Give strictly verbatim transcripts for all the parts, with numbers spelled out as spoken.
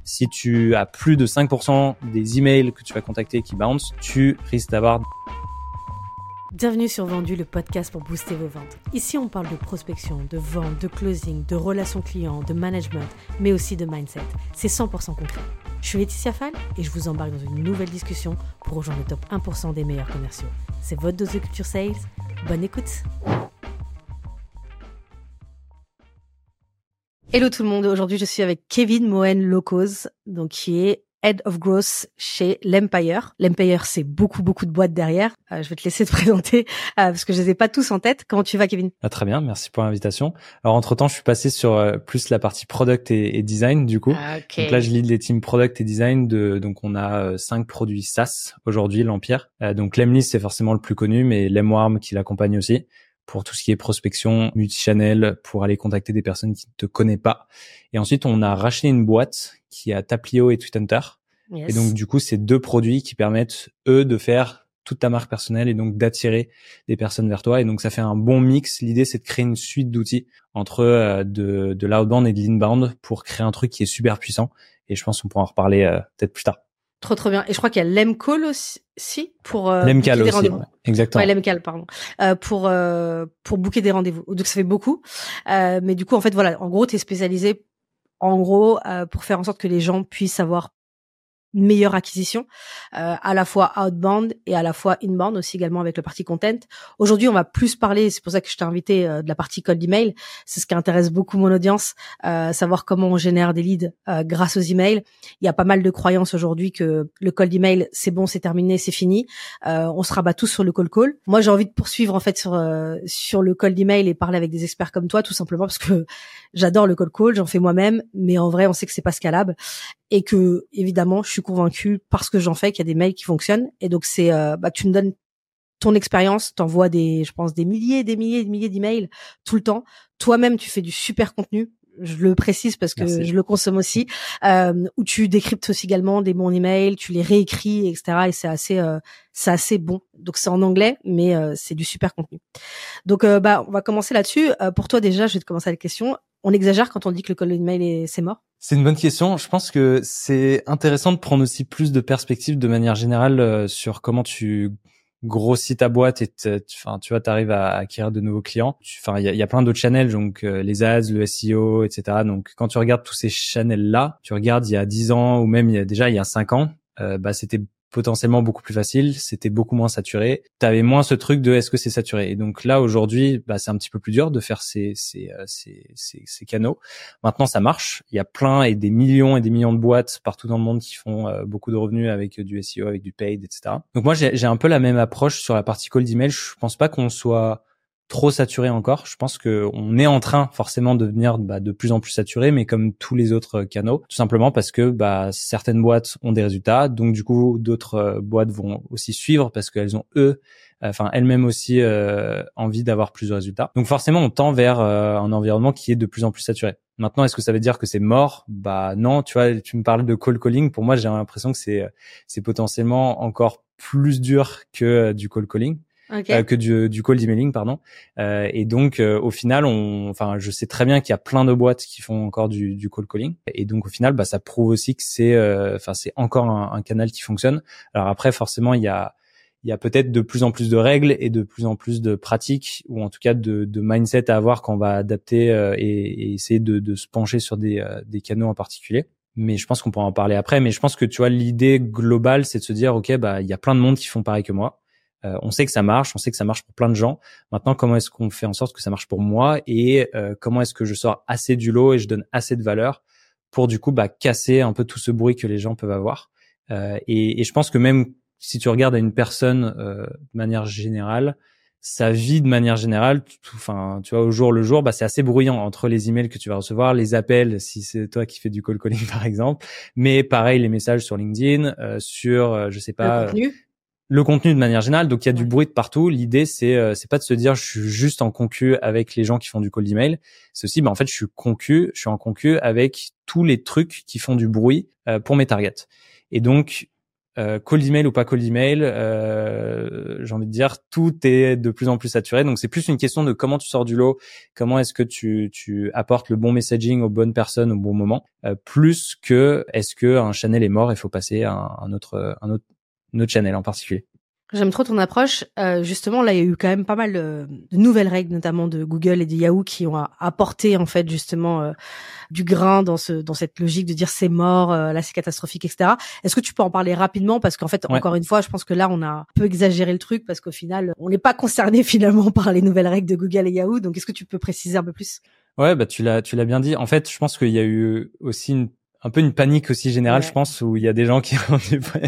Si tu as plus de cinq pour cent des emails que tu vas contacter qui bounce, tu risques d'avoir... Bienvenue sur Vendu, le podcast pour booster vos ventes. Ici, on parle de prospection, de vente, de closing, de relations clients, de management, mais aussi de mindset. C'est cent pour cent concret. Je suis Laetitia Fall et je vous embarque dans une nouvelle discussion pour rejoindre le top un pour cent des meilleurs commerciaux. C'est votre dose de culture sales. Bonne écoute. Hello tout le monde, aujourd'hui je suis avec Kevin Mohen-Locose, donc qui est Head of Growth chez l'Empire. L'Empire, c'est beaucoup, beaucoup de boîtes derrière. Euh, je vais te laisser te présenter euh, parce que je les ai pas tous en tête. Comment tu vas, Kevin? Ah, très bien, merci pour l'invitation. Alors, entre-temps, je suis passé sur euh, plus la partie product et, et design, du coup. Ah, okay. Donc là, je lead les teams product et design de, donc on a euh, cinq produits SaaS aujourd'hui, l'Empire. Euh, donc, Lemlist, c'est forcément le plus connu, mais Lemwarm qui l'accompagne aussi pour tout ce qui est prospection, multi-channel, pour aller contacter des personnes qui ne te connaissent pas. Et ensuite, on a racheté une boîte qui a Taplio et Tweethunter. Yes. Et donc, du coup, c'est deux produits qui permettent, eux, de faire toute ta marque personnelle et donc d'attirer des personnes vers toi. Et donc, ça fait un bon mix. L'idée, c'est de créer une suite d'outils entre euh, de, de l'outbound et de l'inbound pour créer un truc qui est super puissant. Et je pense qu'on pourra en reparler euh, peut-être plus tard. Trop, trop bien. Et je crois qu'il y a l'Emcall aussi pour euh, L'Emcall booker des aussi, rendez-vous. Ouais, exactement. Ouais, l'Emcall, pardon. Euh, pour euh, pour booker des rendez-vous. Donc ça fait beaucoup. Euh, mais du coup, en fait, voilà. En gros, t'es spécialisé, en gros, euh, pour faire en sorte que les gens puissent avoir une meilleure acquisition, euh, à la fois outbound et à la fois inbound aussi également avec le parti content. Aujourd'hui, on va plus parler, c'est pour ça que je t'ai invité, euh, de la partie cold email. C'est ce qui intéresse beaucoup mon audience, euh, savoir comment on génère des leads euh, grâce aux emails. Il y a pas mal de croyances aujourd'hui que le cold email, c'est bon, c'est terminé, c'est fini. Euh, on se rabat tous sur le cold call. Moi, j'ai envie de poursuivre en fait sur euh, sur le cold email et parler avec des experts comme toi, tout simplement parce que j'adore le cold call, j'en fais moi-même, mais en vrai, on sait que c'est pas scalable. Et que, évidemment, je suis convaincue parce que j'en fais qu'il y a des mails qui fonctionnent. Et donc, c'est, euh, bah, tu me donnes ton expérience, t'envoies des, je pense, des milliers, des milliers, des milliers d'emails tout le temps. Toi-même, tu fais du super contenu. Je le précise parce que Merci. Je le consomme aussi. Euh, où tu décryptes aussi également des bons emails, tu les réécris, et cetera. Et c'est assez, euh, c'est assez bon. Donc, c'est en anglais, mais euh, c'est du super contenu. Donc, euh, bah, on va commencer là-dessus. Euh, pour toi, déjà, je vais te commencer avec la question. On exagère quand on dit que le cold email est, c'est mort? C'est une bonne question. Je pense que c'est intéressant de prendre aussi plus de perspectives de manière générale euh, sur comment tu grossis ta boîte et enfin tu vois t'arrives à acquérir de nouveaux clients. Enfin il y a, y a plein d'autres channels, donc euh, les ads, le S E O, et cetera. Donc quand tu regardes tous ces channels là, tu regardes il y a dix ans ou même il y a déjà il y a cinq ans, euh, bah c'était potentiellement beaucoup plus facile, c'était beaucoup moins saturé. T'avais moins ce truc de est-ce que c'est saturé. Et donc là aujourd'hui, bah c'est un petit peu plus dur de faire ces ces ces ces, ces canaux. Maintenant ça marche. Il y a plein et des millions et des millions de boîtes partout dans le monde qui font euh, beaucoup de revenus avec du S E O, avec du paid, et cetera. Donc moi j'ai j'ai un peu la même approche sur la partie cold email. Je pense pas qu'on soit trop saturé encore. Je pense que on est en train forcément de devenir bah, de plus en plus saturé, mais comme tous les autres canaux, tout simplement parce que bah certaines boîtes ont des résultats, donc du coup d'autres euh, boîtes vont aussi suivre parce qu'elles ont eux, enfin elles-mêmes aussi euh, envie d'avoir plus de résultats. Donc forcément on tend vers euh, un environnement qui est de plus en plus saturé. Maintenant, est-ce que ça veut dire que c'est mort? Bah non, tu vois, tu me parles de cold calling. Pour moi, j'ai l'impression que c'est c'est potentiellement encore plus dur que du cold calling. Okay. Euh, que du, du cold emailing, pardon. Euh, et donc, euh, au final, on, enfin, je sais très bien qu'il y a plein de boîtes qui font encore du, du cold calling. Et donc, au final, bah, ça prouve aussi que c'est, enfin, euh, c'est encore un, un canal qui fonctionne. Alors après, forcément, il y a, il y a peut-être de plus en plus de règles et de plus en plus de pratiques, ou en tout cas de, de mindset à avoir quand on va adapter euh, et, et essayer de, de se pencher sur des, euh, des canaux en particulier. Mais je pense qu'on pourra en parler après. Mais je pense que tu vois, l'idée globale, c'est de se dire, ok, bah, il y a plein de monde qui font pareil que moi. Euh, on sait que ça marche, on sait que ça marche pour plein de gens. Maintenant, comment est-ce qu'on fait en sorte que ça marche pour moi et euh, comment est-ce que je sors assez du lot et je donne assez de valeur pour du coup bah casser un peu tout ce bruit que les gens peuvent avoir. Euh, et, et je pense que même si tu regardes à une personne euh, de manière générale, sa vie de manière générale, enfin tu vois au jour le jour, bah c'est assez bruyant entre les emails que tu vas recevoir, les appels si c'est toi qui fais du cold calling par exemple, mais pareil les messages sur LinkedIn, euh, sur euh, je sais pas. Le contenu. Le contenu de manière générale, donc il y a ouais. du bruit de partout. L'idée c'est euh, c'est pas de se dire je suis juste en concu avec les gens qui font du cold email. C'est aussi bah en fait je suis concu, je suis en concu avec tous les trucs qui font du bruit euh, pour mes targets. Et donc euh, cold email ou pas cold email, euh, j'ai envie de dire, tout est de plus en plus saturé. Donc c'est plus une question de comment tu sors du lot, comment est-ce que tu tu apportes le bon messaging aux bonnes personnes au bon moment, euh, plus que est-ce que un channel est mort, il faut passer à un, un autre un autre un autre channel en particulier. J'aime trop ton approche. Euh, justement, là, il y a eu quand même pas mal de, de nouvelles règles, notamment de Google et de Yahoo, qui ont apporté en fait justement euh, du grain dans ce dans cette logique de dire c'est mort, euh, là c'est catastrophique, et cetera. Est-ce que tu peux en parler rapidement parce qu'en fait, ouais. encore une fois, je pense que là on a un peu exagéré le truc parce qu'au final, on n'est pas concerné finalement par les nouvelles règles de Google et Yahoo. Donc, est-ce que tu peux préciser un peu plus? Ouais, bah tu l'as tu l'as bien dit. En fait, je pense qu'il y a eu aussi une un peu une panique aussi générale, ouais. je pense, où il y a des gens qui ont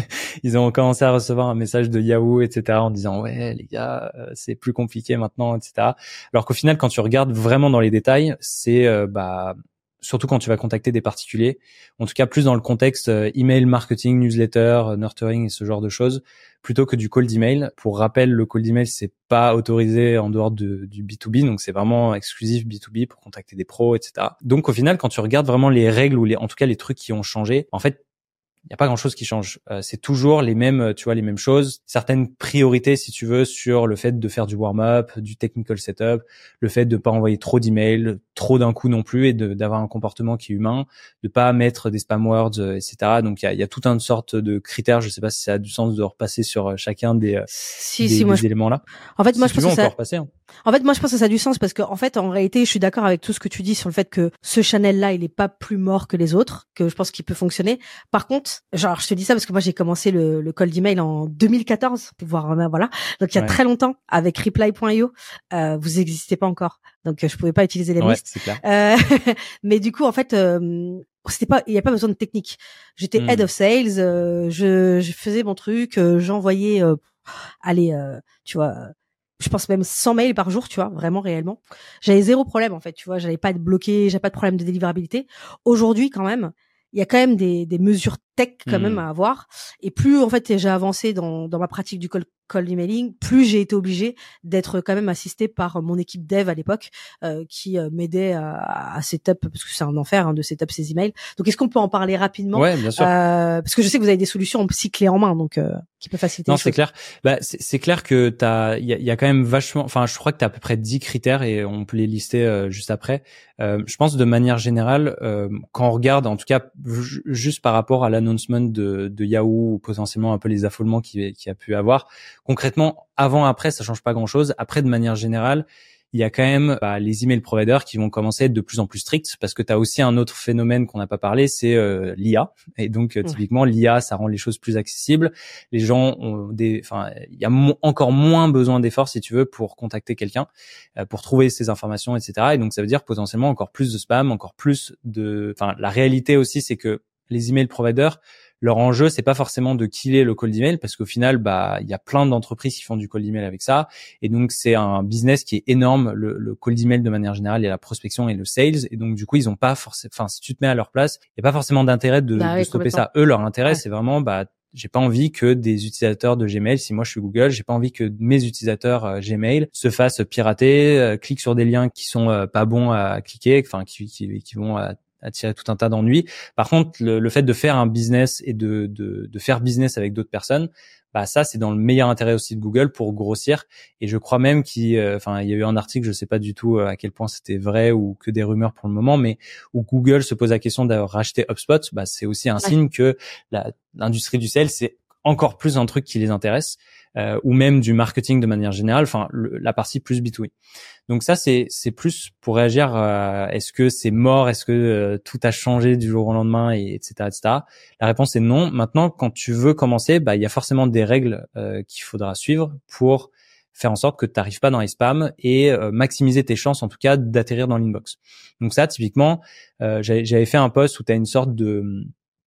ils ont commencé à recevoir un message de Yahoo, et cetera, en disant ouais les gars, euh, c'est plus compliqué maintenant, et cetera. Alors qu'au final, quand tu regardes vraiment dans les détails, c'est euh, bah surtout quand tu vas contacter des particuliers, en tout cas plus dans le contexte euh, email marketing, newsletter, euh, nurturing et ce genre de choses, plutôt que du cold email. Pour rappel, le cold email c'est pas autorisé en dehors de, du B deux B, donc c'est vraiment exclusif B deux B pour contacter des pros, et cetera. Donc au final, quand tu regardes vraiment les règles ou les, en tout cas les trucs qui ont changé, en fait, il y a pas grand-chose qui change. Euh, c'est toujours les mêmes, tu vois, les mêmes choses. Certaines priorités, si tu veux, sur le fait de faire du warm-up, du technical setup, le fait de pas envoyer trop d'emails, trop d'un coup non plus, et de, d'avoir un comportement qui est humain, de pas mettre des spam words, et cetera. Donc il y a, il y a tout un sorte de critères. Je sais pas si ça a du sens de repasser sur chacun des, si, des, si, des moi, éléments là. En fait, moi, si je tu pense veux, que on ça. peut repasser, hein. En fait, moi, je pense que ça a du sens parce que, en fait, en réalité, je suis d'accord avec tout ce que tu dis sur le fait que ce channel-là, il est pas plus mort que les autres, que je pense qu'il peut fonctionner. Par contre, genre, je te dis ça parce que moi, j'ai commencé le, le cold email en deux mille quatorze, pour voir, voilà. Donc, il y a ouais. très longtemps, avec reply point io. Euh, vous n'existez pas encore. Donc, je pouvais pas utiliser les ouais, mist. c'est clair. Euh, mais du coup, en fait, euh, c'était pas, il y a pas besoin de technique. J'étais mm. head of sales, euh, je, je faisais mon truc, euh, j'envoyais, euh, allez, euh, tu vois, je pense même cent mails par jour, tu vois, vraiment réellement. J'avais zéro problème en fait, tu vois, j'avais pas de bloqué, j'avais pas de problème de délivrabilité. Aujourd'hui quand même, il y a quand même des, des mesures tech quand mmh. même à avoir. Et plus en fait j'ai avancé dans, dans ma pratique du cold, cold emailing, plus j'ai été obligée d'être quand même assistée par mon équipe dev à l'époque euh, qui euh, m'aidait à, à setup, parce que c'est un enfer hein, de setup ces emails. Donc est-ce qu'on peut en parler rapidement? Ouais, bien sûr. Euh, parce que je sais que vous avez des solutions en psy clé en main, donc euh, qui peut faciliter. Non, les c'est choses. clair. Bah, c'est, c'est clair que t'as, il y a, y a quand même vachement. Enfin, je crois que t'as à peu près dix critères et on peut les lister euh, juste après. Euh, je pense de manière générale, euh, quand on regarde, en tout cas, j- juste par rapport à l'announcement de, de Yahoo ou potentiellement un peu les affolements qu'il qui a pu avoir, concrètement, avant, après, ça change pas grand-chose. Après, de manière générale, il y a quand même bah, les email providers qui vont commencer à être de plus en plus stricts parce que tu as aussi un autre phénomène qu'on n'a pas parlé, c'est euh, l'I A. Et donc, euh, typiquement, l'I A, ça rend les choses plus accessibles. Les gens ont des... Enfin, il y a mo- encore moins besoin d'efforts, si tu veux, pour contacter quelqu'un, euh, pour trouver ces informations, et cetera. Et donc, ça veut dire potentiellement encore plus de spam, encore plus de... Enfin, la réalité aussi, c'est que les email providers, leur enjeu, c'est pas forcément de killer le cold email parce qu'au final, bah, il y a plein d'entreprises qui font du cold email avec ça. Et donc, c'est un business qui est énorme, le, le cold email de manière générale, il y a la prospection et le sales. Et donc, du coup, ils ont pas forcément, enfin, si tu te mets à leur place, il y a pas forcément d'intérêt de, bah, de oui, stopper ça. Eux, leur intérêt, ouais. c'est vraiment, bah, j'ai pas envie que des utilisateurs de Gmail, si moi je suis Google, j'ai pas envie que mes utilisateurs euh, Gmail se fassent pirater, euh, cliquent sur des liens qui sont euh, pas bons à cliquer, enfin, qui, qui, qui vont à attirer tout un tas d'ennuis. Par contre, le, le fait de faire un business et de, de, de faire business avec d'autres personnes, bah ça c'est dans le meilleur intérêt aussi de Google pour grossir. Et je crois même qu'il, enfin, euh, il y a eu un article, je sais pas du tout à quel point c'était vrai ou que des rumeurs pour le moment, mais où Google se pose la question d'avoir racheté HubSpot, bah c'est aussi un ouais. signe que la, l'industrie du sales c'est encore plus un truc qui les intéresse, euh, ou même du marketing de manière générale, enfin le, la partie plus B deux B. Donc ça c'est c'est plus pour réagir à est-ce que c'est mort, est-ce que euh, tout a changé du jour au lendemain, et etc etc. La réponse est non. Maintenant, quand tu veux commencer, bah il y a forcément des règles euh, qu'il faudra suivre pour faire en sorte que tu n'arrives pas dans les spams et euh, maximiser tes chances en tout cas d'atterrir dans l'inbox. Donc ça typiquement, euh, j'avais, j'avais fait un post où tu as une sorte de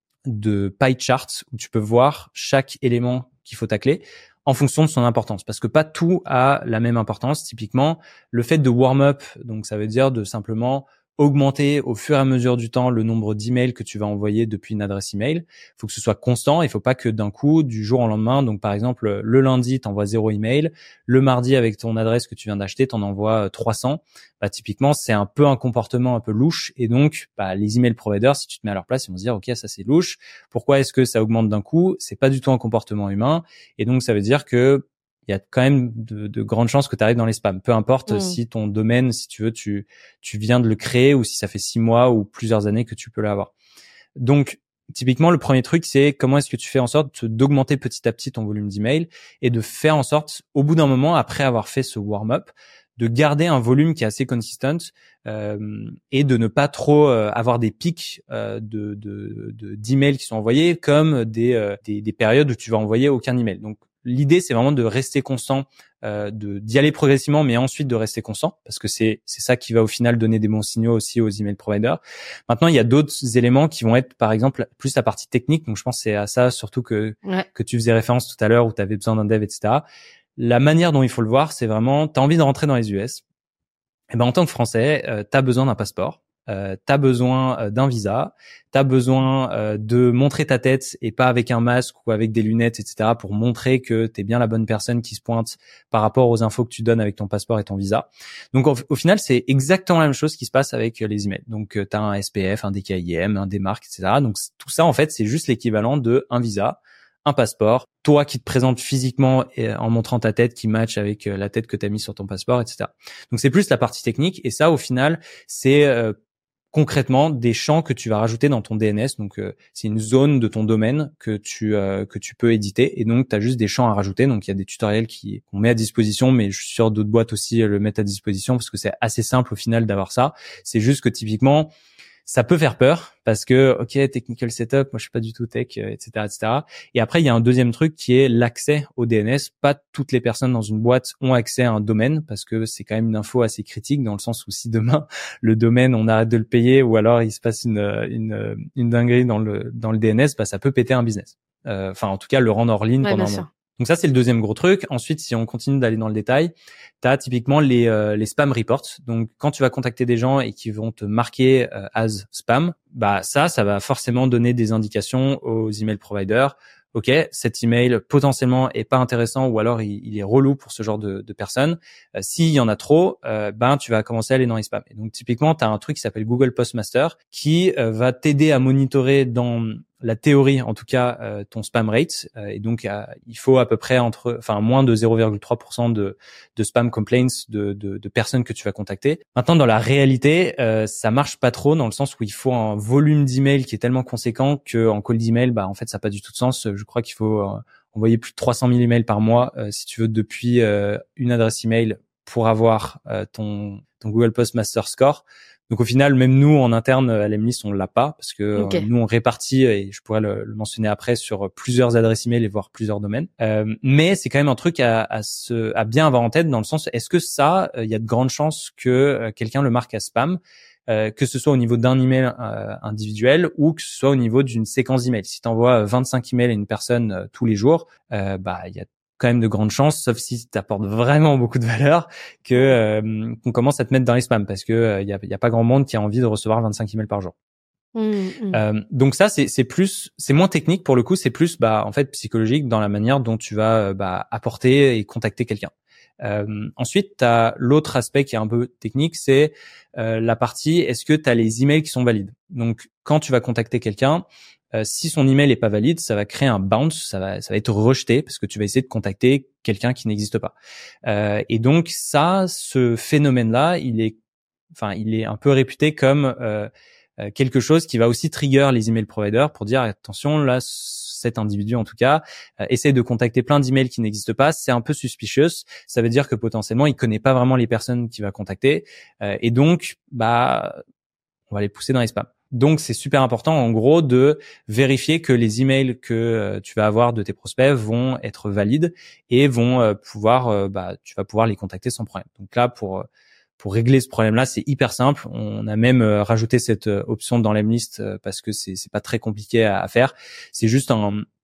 de pie chart où tu peux voir chaque élément qu'il faut tacler en fonction de son importance, parce que pas tout a la même importance. Typiquement, le fait de warm up, donc ça veut dire de simplement augmenter au fur et à mesure du temps le nombre d'emails que tu vas envoyer depuis une adresse email. Il faut que ce soit constant. Il faut pas que d'un coup, du jour au lendemain, donc par exemple le lundi, t'envoies zéro email, le mardi avec ton adresse que tu viens d'acheter, t'en envoies trois cents. Bah typiquement, c'est un peu un comportement un peu louche, et donc bah les email providers, si tu te mets à leur place, ils vont se dire ok, ça c'est louche. Pourquoi est-ce que ça augmente d'un coup? C'est pas du tout un comportement humain, et donc ça veut dire que il y a quand même de, de grandes chances que tu arrives dans les spams. Peu importe mmh. si ton domaine, si tu veux, tu tu viens de le créer, ou si ça fait six mois ou plusieurs années que tu peux l'avoir. Donc, typiquement, le premier truc, c'est comment est-ce que tu fais en sorte d'augmenter petit à petit ton volume d'email, et de faire en sorte, au bout d'un moment, après avoir fait ce warm-up, de garder un volume qui est assez consistent, euh, et de ne pas trop euh, avoir des pics euh, de, de, de d'emails qui sont envoyés, comme des, euh, des des périodes où tu vas envoyer aucun email. Donc l'idée, c'est vraiment de rester constant, euh, de d'y aller progressivement, mais ensuite de rester constant, parce que c'est c'est ça qui va au final donner des bons signaux aussi aux email providers. Maintenant, il y a d'autres éléments qui vont être, par exemple, plus la partie technique. Donc je pense que c'est à ça surtout que ouais. que tu faisais référence tout à l'heure, où tu avais besoin d'un dev, et cetera. La manière dont il faut le voir, c'est vraiment, tu as envie de rentrer dans les U S. Et ben en tant que Français, euh, tu as besoin d'un passeport, euh, tu as besoin euh, d'un visa, tu as besoin euh, de montrer ta tête, et pas avec un masque ou avec des lunettes, et cetera, pour montrer que tu es bien la bonne personne qui se pointe par rapport aux infos que tu donnes avec ton passeport et ton visa. Donc au, au final, c'est exactement la même chose qui se passe avec les emails. Donc euh, tu as un S P F, un D K I M, un D M A R C, et cetera. Donc tout ça, en fait, c'est juste l'équivalent de un visa, un passeport, toi qui te présentes physiquement et en montrant ta tête qui match avec la tête que tu as mise sur ton passeport, et cetera. Donc c'est plus la partie technique, et ça au final c'est euh, concrètement des champs que tu vas rajouter dans ton D N S. Donc euh, c'est une zone de ton domaine que tu euh, que tu peux éditer, et donc tu as juste des champs à rajouter. Donc il y a des tutoriels qui qu'on met à disposition, mais je suis sûr d'autres boîtes aussi le mettent à disposition, parce que c'est assez simple au final d'avoir ça. C'est juste que typiquement ça peut faire peur, parce que ok, technical setup, moi je suis pas du tout tech, euh, et cetera, et cetera. Et après il y a un deuxième truc qui est l'accès au D N S. Pas toutes les personnes dans une boîte ont accès à un domaine, parce que c'est quand même une info assez critique, dans le sens où si demain le domaine on arrête de le payer, ou alors il se passe une une une dinguerie dans le dans le D N S, bah ça peut péter un business. Euh, enfin en tout cas le rendre hors ligne ouais, pendant un moment. Donc ça, c'est le deuxième gros truc. Ensuite, si on continue d'aller dans le détail, tu as typiquement les euh, les spam reports. Donc quand tu vas contacter des gens et qui vont te marquer euh, as spam, bah ça ça va forcément donner des indications aux email providers. OK, cet email potentiellement est pas intéressant, ou alors il, il est relou pour ce genre de, de personnes. Euh, s'il y en a trop, euh, ben tu vas commencer à aller dans les spams. Et donc typiquement, tu as un truc qui s'appelle Google Postmaster, qui euh, va t'aider à monitorer dans la théorie, en tout cas, euh, ton spam rate. Euh, et donc euh, il faut à peu près entre, enfin moins de zéro virgule trois pour cent de, de spam complaints de, de, de personnes que tu vas contacter. Maintenant, dans la réalité, euh, ça marche pas trop, dans le sens où il faut un volume d'email qui est tellement conséquent que en cold email, bah en fait ça n'a pas du tout de sens. Je crois qu'il faut euh, envoyer plus de trois cent mille emails par mois, euh, si tu veux, depuis euh, une adresse email, pour avoir euh, ton ton Google Postmaster score. Donc au final, même nous en interne à l'Emlist, on l'a pas, parce que okay. euh, nous on répartit, et je pourrais le, le mentionner après, sur plusieurs adresses email et voire plusieurs domaines. Euh, mais c'est quand même un truc à, à se à bien avoir en tête, dans le sens, est-ce que ça, il euh, y a de grandes chances que euh, quelqu'un le marque à spam, euh, que ce soit au niveau d'un email euh, individuel, ou que ce soit au niveau d'une séquence d'emails. Si tu envoies vingt-cinq emails à une personne euh, tous les jours, euh, bah il y a quand même de grandes chances, sauf si tu apportes vraiment beaucoup de valeur, que euh, qu'on commence à te mettre dans les spams, parce que il euh, y a, y a pas grand monde qui a envie de recevoir vingt-cinq emails par jour. Mmh, mmh. Euh, donc ça c'est c'est plus c'est moins technique pour le coup, c'est plus bah en fait psychologique dans la manière dont tu vas bah apporter et contacter quelqu'un. Euh, ensuite, tu as l'autre aspect qui est un peu technique, c'est euh, la partie est-ce que tu as les emails qui sont valides. Donc quand tu vas contacter quelqu'un, Euh, si son email est pas valide, ça va créer un bounce, ça va, ça va être rejeté, parce que tu vas essayer de contacter quelqu'un qui n'existe pas. Euh, et donc ça, ce phénomène-là, il est, enfin, il est un peu réputé comme euh, euh, quelque chose qui va aussi trigger les email providers pour dire attention, là, cet individu en tout cas euh, essaie de contacter plein d'emails qui n'existent pas, c'est un peu suspicious. Ça veut dire que potentiellement il connaît pas vraiment les personnes qu'il va contacter, euh, et donc bah on va les pousser dans les spams. Donc, c'est super important, en gros, de vérifier que les emails que euh, tu vas avoir de tes prospects vont être valides, et vont euh, pouvoir, euh, bah, tu vas pouvoir les contacter sans problème. Donc là, pour pour régler ce problème-là, c'est hyper simple. On a même euh, rajouté cette euh, option dans l'Emlist euh, parce que c'est c'est pas très compliqué à, à faire. C'est juste un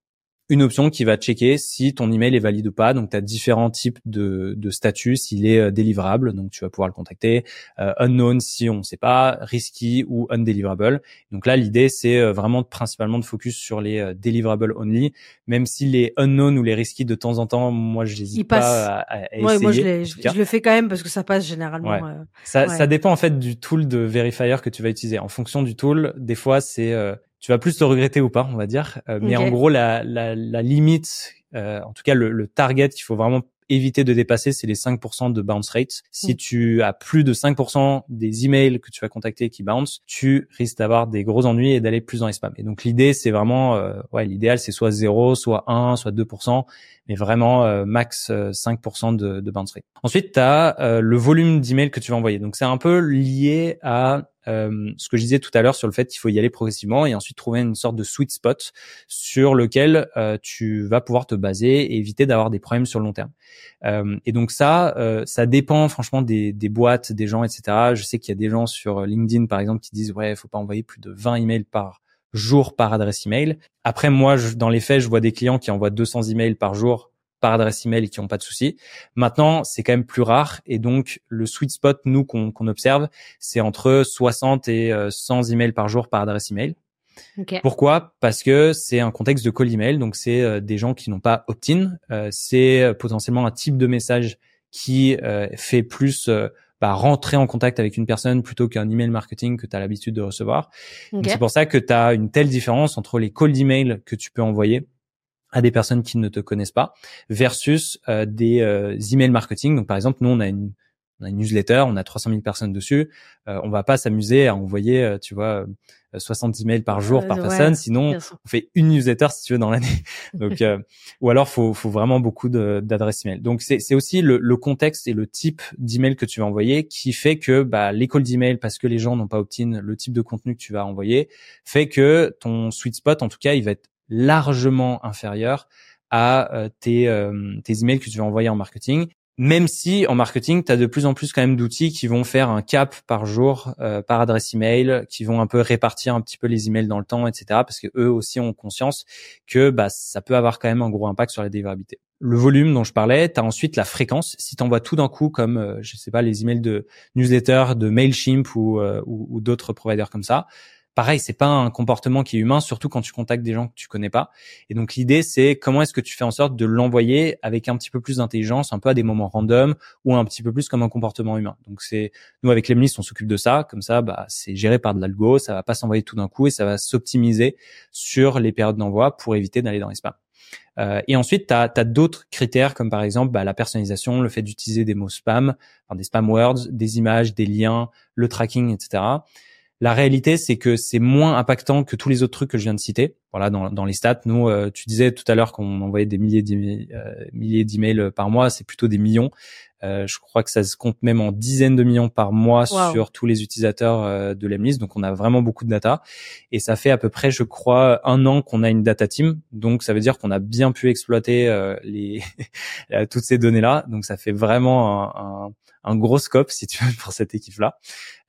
une option qui va checker si ton email est valide ou pas. Donc, tu as différents types de, de statuts. S'il est euh, délivrable, donc tu vas pouvoir le contacter. Euh, unknown si on ne sait pas, risky ou undeliverable. Donc là, l'idée, c'est euh, vraiment de, principalement de focus sur les euh, deliverable only, même si les unknown ou les risky, de temps en temps, moi, je n'hésite pas à, à essayer. Ouais, moi, je, les, je, je le fais quand même parce que ça passe généralement. Ouais. Euh, ça, ouais. ça dépend en fait du tool de verifier que tu vas utiliser. En fonction du tool, des fois, c'est... Euh, tu vas plus le regretter ou pas, on va dire. Euh, mais okay. en gros, la, la, la limite, euh, en tout cas le, le target qu'il faut vraiment éviter de dépasser, c'est les cinq pour cent de bounce rate. Si mmh. tu as plus de cinq pour cent des emails que tu vas contacter qui bounce, tu risques d'avoir des gros ennuis et d'aller plus dans les spams. Et donc l'idée, c'est vraiment, euh, ouais, l'idéal, c'est soit zéro, soit un, soit deux pour cent, mais vraiment euh, max euh, cinq pour cent de, de bounce rate. Ensuite, tu as euh, le volume d'emails que tu vas envoyer. Donc c'est un peu lié à Euh, ce que je disais tout à l'heure sur le fait qu'il faut y aller progressivement et ensuite trouver une sorte de sweet spot sur lequel euh, tu vas pouvoir te baser et éviter d'avoir des problèmes sur le long terme. Euh, et donc ça, euh, ça dépend franchement des, des boîtes, des gens, et cetera. Je sais qu'il y a des gens sur LinkedIn, par exemple, qui disent ouais, faut pas envoyer plus de vingt emails par jour par adresse email. Après, moi, je, dans les faits, je vois des clients qui envoient deux cents emails par jour par adresse email et qui n'ont pas de soucis. Maintenant, c'est quand même plus rare et donc le sweet spot, nous, qu'on, qu'on observe, c'est entre soixante et cent emails par jour par adresse email. Okay. Pourquoi ? Parce que c'est un contexte de cold email, donc c'est euh, des gens qui n'ont pas opt-in. Euh, c'est potentiellement un type de message qui euh, fait plus euh, bah, rentrer en contact avec une personne plutôt qu'un email marketing que tu as l'habitude de recevoir. Okay. Donc c'est pour ça que tu as une telle différence entre les cold emails que tu peux envoyer à des personnes qui ne te connaissent pas versus euh, des euh, emails marketing. Donc par exemple, nous on a une on a une newsletter, on a trois cent mille personnes dessus. Euh, on va pas s'amuser à envoyer, euh, tu vois, euh, soixante emails par jour euh, par ouais, personne. Sinon, on fait une newsletter si tu veux dans l'année. Donc, euh, ou alors faut faut vraiment beaucoup de, d'adresses email. Donc c'est c'est aussi le, le contexte et le type d'email que tu vas envoyer qui fait que bah les calls d'email, parce que les gens n'ont pas opt-in, le type de contenu que tu vas envoyer fait que ton sweet spot, en tout cas, il va être largement inférieur à euh, tes euh, tes emails que tu vas envoyer en marketing. Même si en marketing, tu as de plus en plus quand même d'outils qui vont faire un cap par jour, euh, par adresse email, qui vont un peu répartir un petit peu les emails dans le temps, et cetera. Parce que eux aussi ont conscience que bah ça peut avoir quand même un gros impact sur la délivrabilité. Le volume dont je parlais, tu as ensuite la fréquence. Si tu envoies tout d'un coup, comme euh, je sais pas les emails de newsletter, de Mailchimp ou, euh, ou, ou d'autres providers comme ça. Pareil, c'est pas un comportement qui est humain, surtout quand tu contactes des gens que tu connais pas. Et donc l'idée, c'est comment est-ce que tu fais en sorte de l'envoyer avec un petit peu plus d'intelligence, un peu à des moments random ou un petit peu plus comme un comportement humain. Donc c'est nous avec Lemlist, on s'occupe de ça. Comme ça, bah c'est géré par de l'algo, ça va pas s'envoyer tout d'un coup et ça va s'optimiser sur les périodes d'envoi pour éviter d'aller dans les spams. Euh, et ensuite, tu as d'autres critères comme par exemple bah, la personnalisation, le fait d'utiliser des mots spam, enfin, des spam words, des images, des liens, le tracking, et cetera. La réalité, c'est que c'est moins impactant que tous les autres trucs que je viens de citer. Voilà, dans, dans les stats, nous, euh, tu disais tout à l'heure qu'on envoyait des milliers d'emails, euh, milliers d'emails par mois, c'est plutôt des millions. Euh, je crois que ça se compte même en dizaines de millions par mois wow. sur tous les utilisateurs euh, de Lemlist. Donc, on a vraiment beaucoup de data. Et ça fait à peu près, je crois, un an qu'on a une data team. Donc, ça veut dire qu'on a bien pu exploiter euh, les toutes ces données-là. Donc, ça fait vraiment un, un, un gros scope, si tu veux, pour cette équipe-là.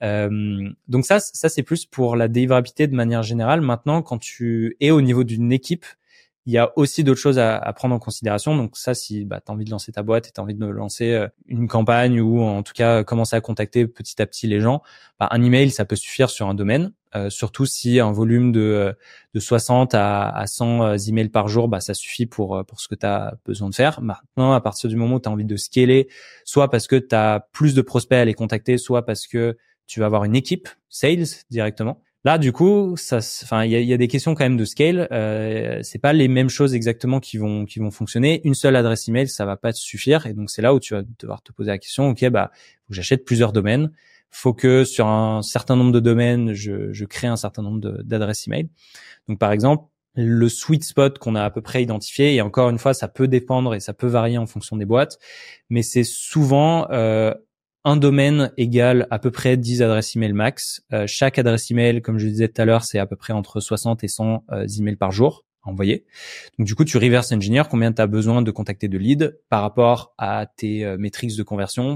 Euh, donc ça, ça c'est plus pour la délivrabilité de manière générale. Maintenant, quand tu es au niveau d'une équipe, il y a aussi d'autres choses à, à prendre en considération. Donc ça, si bah, tu as envie de lancer ta boîte et tu as envie de lancer une campagne ou en tout cas commencer à contacter petit à petit les gens, bah, un email, ça peut suffire sur un domaine. Euh, surtout si un volume de, de soixante à cent emails par jour, bah, ça suffit pour, pour ce que tu as besoin de faire. Maintenant, à partir du moment où tu as envie de scaler, soit parce que tu as plus de prospects à les contacter, soit parce que tu vas avoir une équipe sales directement. Là, du coup, ça, enfin, il y a, y a des questions quand même de scale. Euh, c'est pas les mêmes choses exactement qui vont qui vont fonctionner. Une seule adresse email, ça va pas te suffire. Et donc c'est là où tu vas devoir te poser la question. Ok, bah, faut que j'achète plusieurs domaines. Faut que sur un certain nombre de domaines, je, je crée un certain nombre de, d'adresses email. Donc par exemple, le sweet spot qu'on a à peu près identifié, et encore une fois, ça peut dépendre et ça peut varier en fonction des boîtes, mais c'est souvent euh, un domaine égale à peu près dix adresses email max. Euh, chaque adresse email, comme je le disais tout à l'heure, c'est à peu près entre soixante et cent euh, emails par jour à envoyer. Donc du coup, tu reverse engineer combien tu as besoin de contacter de leads par rapport à tes euh, métriques de conversion.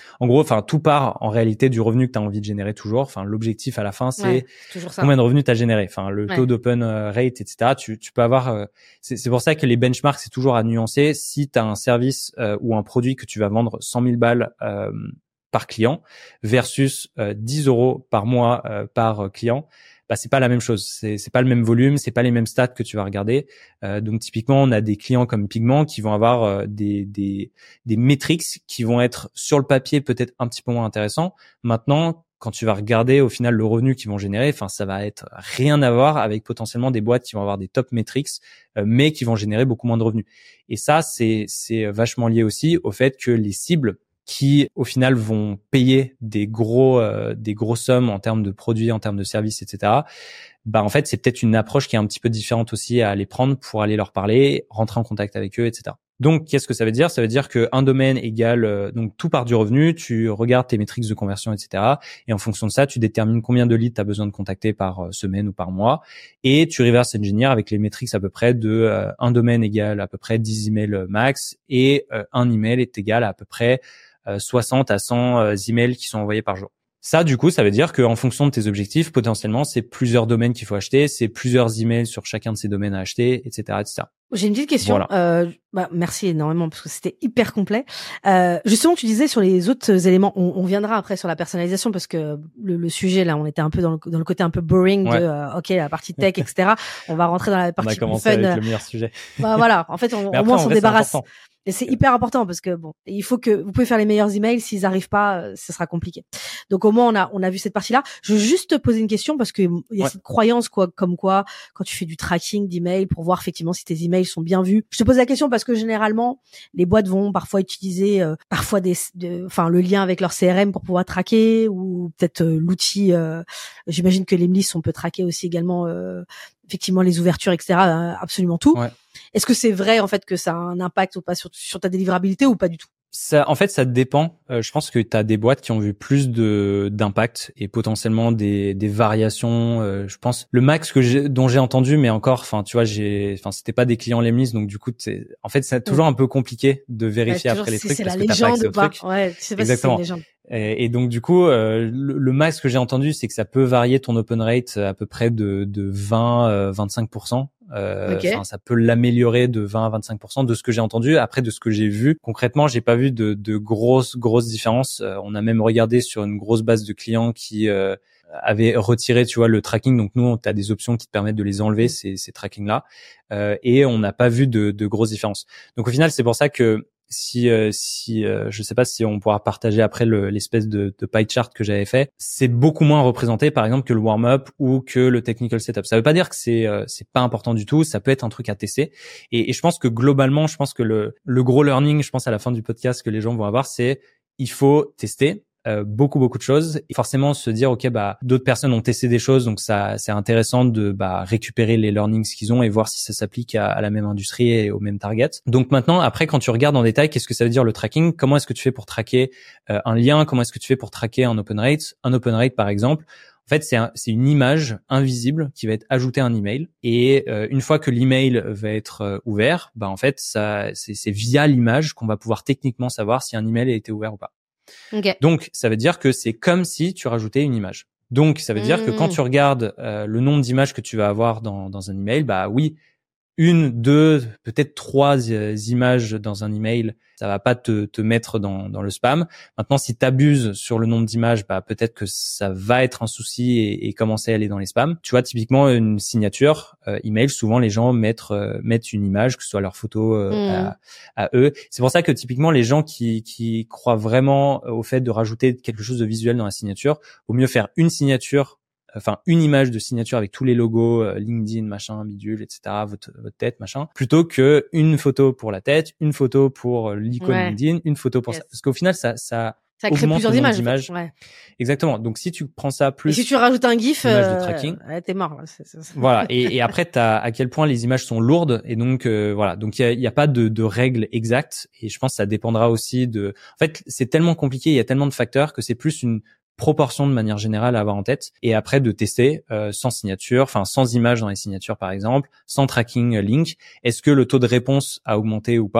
En gros, enfin, tout part en réalité du revenu que tu as envie de générer toujours. Enfin, l'objectif à la fin, c'est ouais, toujours ça. combien de revenus tu as généré. Enfin, le Ouais. taux d'open rate, et cetera. Tu, tu peux avoir. Euh, c'est, c'est pour ça que les benchmarks, c'est toujours à nuancer. Si tu as un service euh, ou un produit que tu vas vendre cent mille balles euh, par client versus euh, dix euros par mois euh, par client, bah c'est pas la même chose. C'est c'est pas le même volume, c'est pas les mêmes stats que tu vas regarder. Euh, donc typiquement, on a des clients comme Pigment qui vont avoir euh, des des des métriques qui vont être sur le papier peut-être un petit peu moins intéressants. Maintenant, quand tu vas regarder au final le revenu qu'ils vont générer, enfin ça va être rien à voir avec potentiellement des boîtes qui vont avoir des top metrics, euh, mais qui vont générer beaucoup moins de revenus. Et ça, c'est c'est vachement lié aussi au fait que les cibles qui au final vont payer des gros euh, des grosses sommes en termes de produits, en termes de services, et cetera. Bah en fait c'est peut-être une approche qui est un petit peu différente aussi à aller prendre pour aller leur parler, rentrer en contact avec eux, et cetera. Donc qu'est-ce que ça veut dire? Ça veut dire que un domaine égale euh, donc tout part du revenu, tu regardes tes métriques de conversion, et cetera. Et en fonction de ça, tu détermines combien de leads tu as besoin de contacter par euh, semaine ou par mois, et tu reverse engineer avec les métriques à peu près de euh, un domaine égale à peu près dix emails max, et euh, un email est égal à à peu près soixante à cent euh, emails qui sont envoyés par jour. Ça, du coup, ça veut dire qu'en fonction de tes objectifs, potentiellement, c'est plusieurs domaines qu'il faut acheter, c'est plusieurs emails sur chacun de ces domaines à acheter, et cetera, et cetera. J'ai une petite question. Voilà. Euh, bah, merci énormément parce que c'était hyper complet. Euh, justement, tu disais sur les autres éléments, on, on viendra après sur la personnalisation parce que le, le sujet là, on était un peu dans le, dans le côté un peu boring ouais. de euh, ok la partie tech, et cetera. On va rentrer dans la partie on a commencé plus fun. avec le meilleur sujet. Bah voilà. En fait, on, après, au moins on s'en débarrasse. C'est Et c'est hyper important parce que bon, il faut que vous pouvez faire les meilleurs emails, s'ils arrivent pas, euh, ce sera compliqué. Donc au moins on a on a vu cette partie-là. Je veux juste te poser une question parce que il y a ouais. cette croyance quoi, comme quoi quand tu fais du tracking d'emails pour voir effectivement si tes emails sont bien vus. Je te pose la question parce que généralement les boîtes vont parfois utiliser euh, parfois des, enfin de, le lien avec leur C R M pour pouvoir traquer ou peut-être euh, l'outil. Euh, j'imagine que l'Emlist on peut traquer aussi également. Euh, effectivement les ouvertures, et cetera. Absolument tout. Ouais. Est-ce que c'est vrai en fait que ça a un impact ou pas sur, sur ta délivrabilité ou pas du tout? Ça, en fait, ça dépend. Euh, je pense que tu as des boîtes qui ont vu plus de d'impact et potentiellement des des variations. Euh, je pense le max que j'ai, dont j'ai entendu, mais encore, enfin, tu vois, j'ai, enfin, c'était pas des clients Lemlist, donc du coup, c'est, en fait, c'est toujours un peu compliqué de vérifier ouais, après les trucs c'est parce la que t'as pas accès aux trucs. Ouais, tu sais pas exactement. Si c'est une légende. Et, et donc du coup, euh, le, le max que j'ai entendu, c'est que ça peut varier ton open rate à peu près de de vingt à vingt-cinq pour cent. Euh, okay. Ça peut l'améliorer de vingt à vingt-cinq pour cent de ce que j'ai entendu. Après, de ce que j'ai vu, concrètement, j'ai pas vu de, de grosses grosses différences. Euh, on a même regardé sur une grosse base de clients qui euh, avaient retiré, tu vois, le tracking. Donc nous, tu as des options qui te permettent de les enlever ces, ces trackings là, euh, et on n'a pas vu de, de grosses différences. Donc au final, c'est pour ça que si euh, si euh, je sais pas si on pourra partager après le, l'espèce de, de pie chart que j'avais fait, c'est beaucoup moins représenté par exemple que le warm-up ou que le technical setup. Ça veut pas dire que c'est euh, c'est pas important du tout, ça peut être un truc à tester. Et, et je pense que globalement, je pense que le le gros learning, je pense à la fin du podcast que les gens vont avoir, c'est il faut tester. Euh, beaucoup beaucoup de choses et forcément se dire ok bah d'autres personnes ont testé des choses donc ça c'est intéressant de bah récupérer les learnings qu'ils ont et voir si ça s'applique à, à la même industrie et au même target. Donc maintenant après quand tu regardes en détail qu'est-ce que ça veut dire le tracking, comment est-ce que tu fais pour traquer euh, un lien, comment est-ce que tu fais pour traquer un open rate, un open rate par exemple. En fait, c'est un, c'est une image invisible qui va être ajoutée à un email et euh, une fois que l'email va être euh, ouvert, bah en fait ça c'est, c'est via l'image qu'on va pouvoir techniquement savoir si un email a été ouvert ou pas. Okay. Donc, ça veut dire que c'est comme si tu rajoutais une image. Donc, ça veut mmh. dire que quand tu regardes euh, le nombre d'images que tu vas avoir dans, dans un email, bah oui, une, deux, peut-être trois euh, images dans un email, ça va pas te, te mettre dans, dans le spam. Maintenant, si tu abuses sur le nombre d'images, bah peut-être que ça va être un souci et, et commencer à aller dans les spams. Tu vois, typiquement une signature euh, email, souvent les gens mettent euh, mettent une image, que ce soit leur photo euh, mmh. à, à eux. C'est pour ça que typiquement les gens qui qui croient vraiment au fait de rajouter quelque chose de visuel dans la signature, vaut mieux faire une signature. Enfin, une image de signature avec tous les logos, euh, LinkedIn, machin, bidule, et cetera, votre, votre tête, machin, plutôt que une photo pour la tête, une photo pour l'icône ouais. LinkedIn, une photo pour yes. ça. Parce qu'au final, ça, ça, ça crée plusieurs images. images. Ouais. Exactement. Donc, si tu prends ça plus. Et si tu rajoutes un gif, euh, de tracking, ouais, t'es mort. C'est, c'est, c'est... Voilà. Et, et après, t'as à quel point les images sont lourdes. Et donc, euh, voilà. Donc, il y a, y a pas de, de règles exactes. Et je pense que ça dépendra aussi de. En fait, c'est tellement compliqué. Il y a tellement de facteurs que c'est plus une proportion de manière générale à avoir en tête et après de tester euh, sans signature, enfin sans image dans les signatures par exemple, sans tracking link, est-ce que le taux de réponse a augmenté ou pas,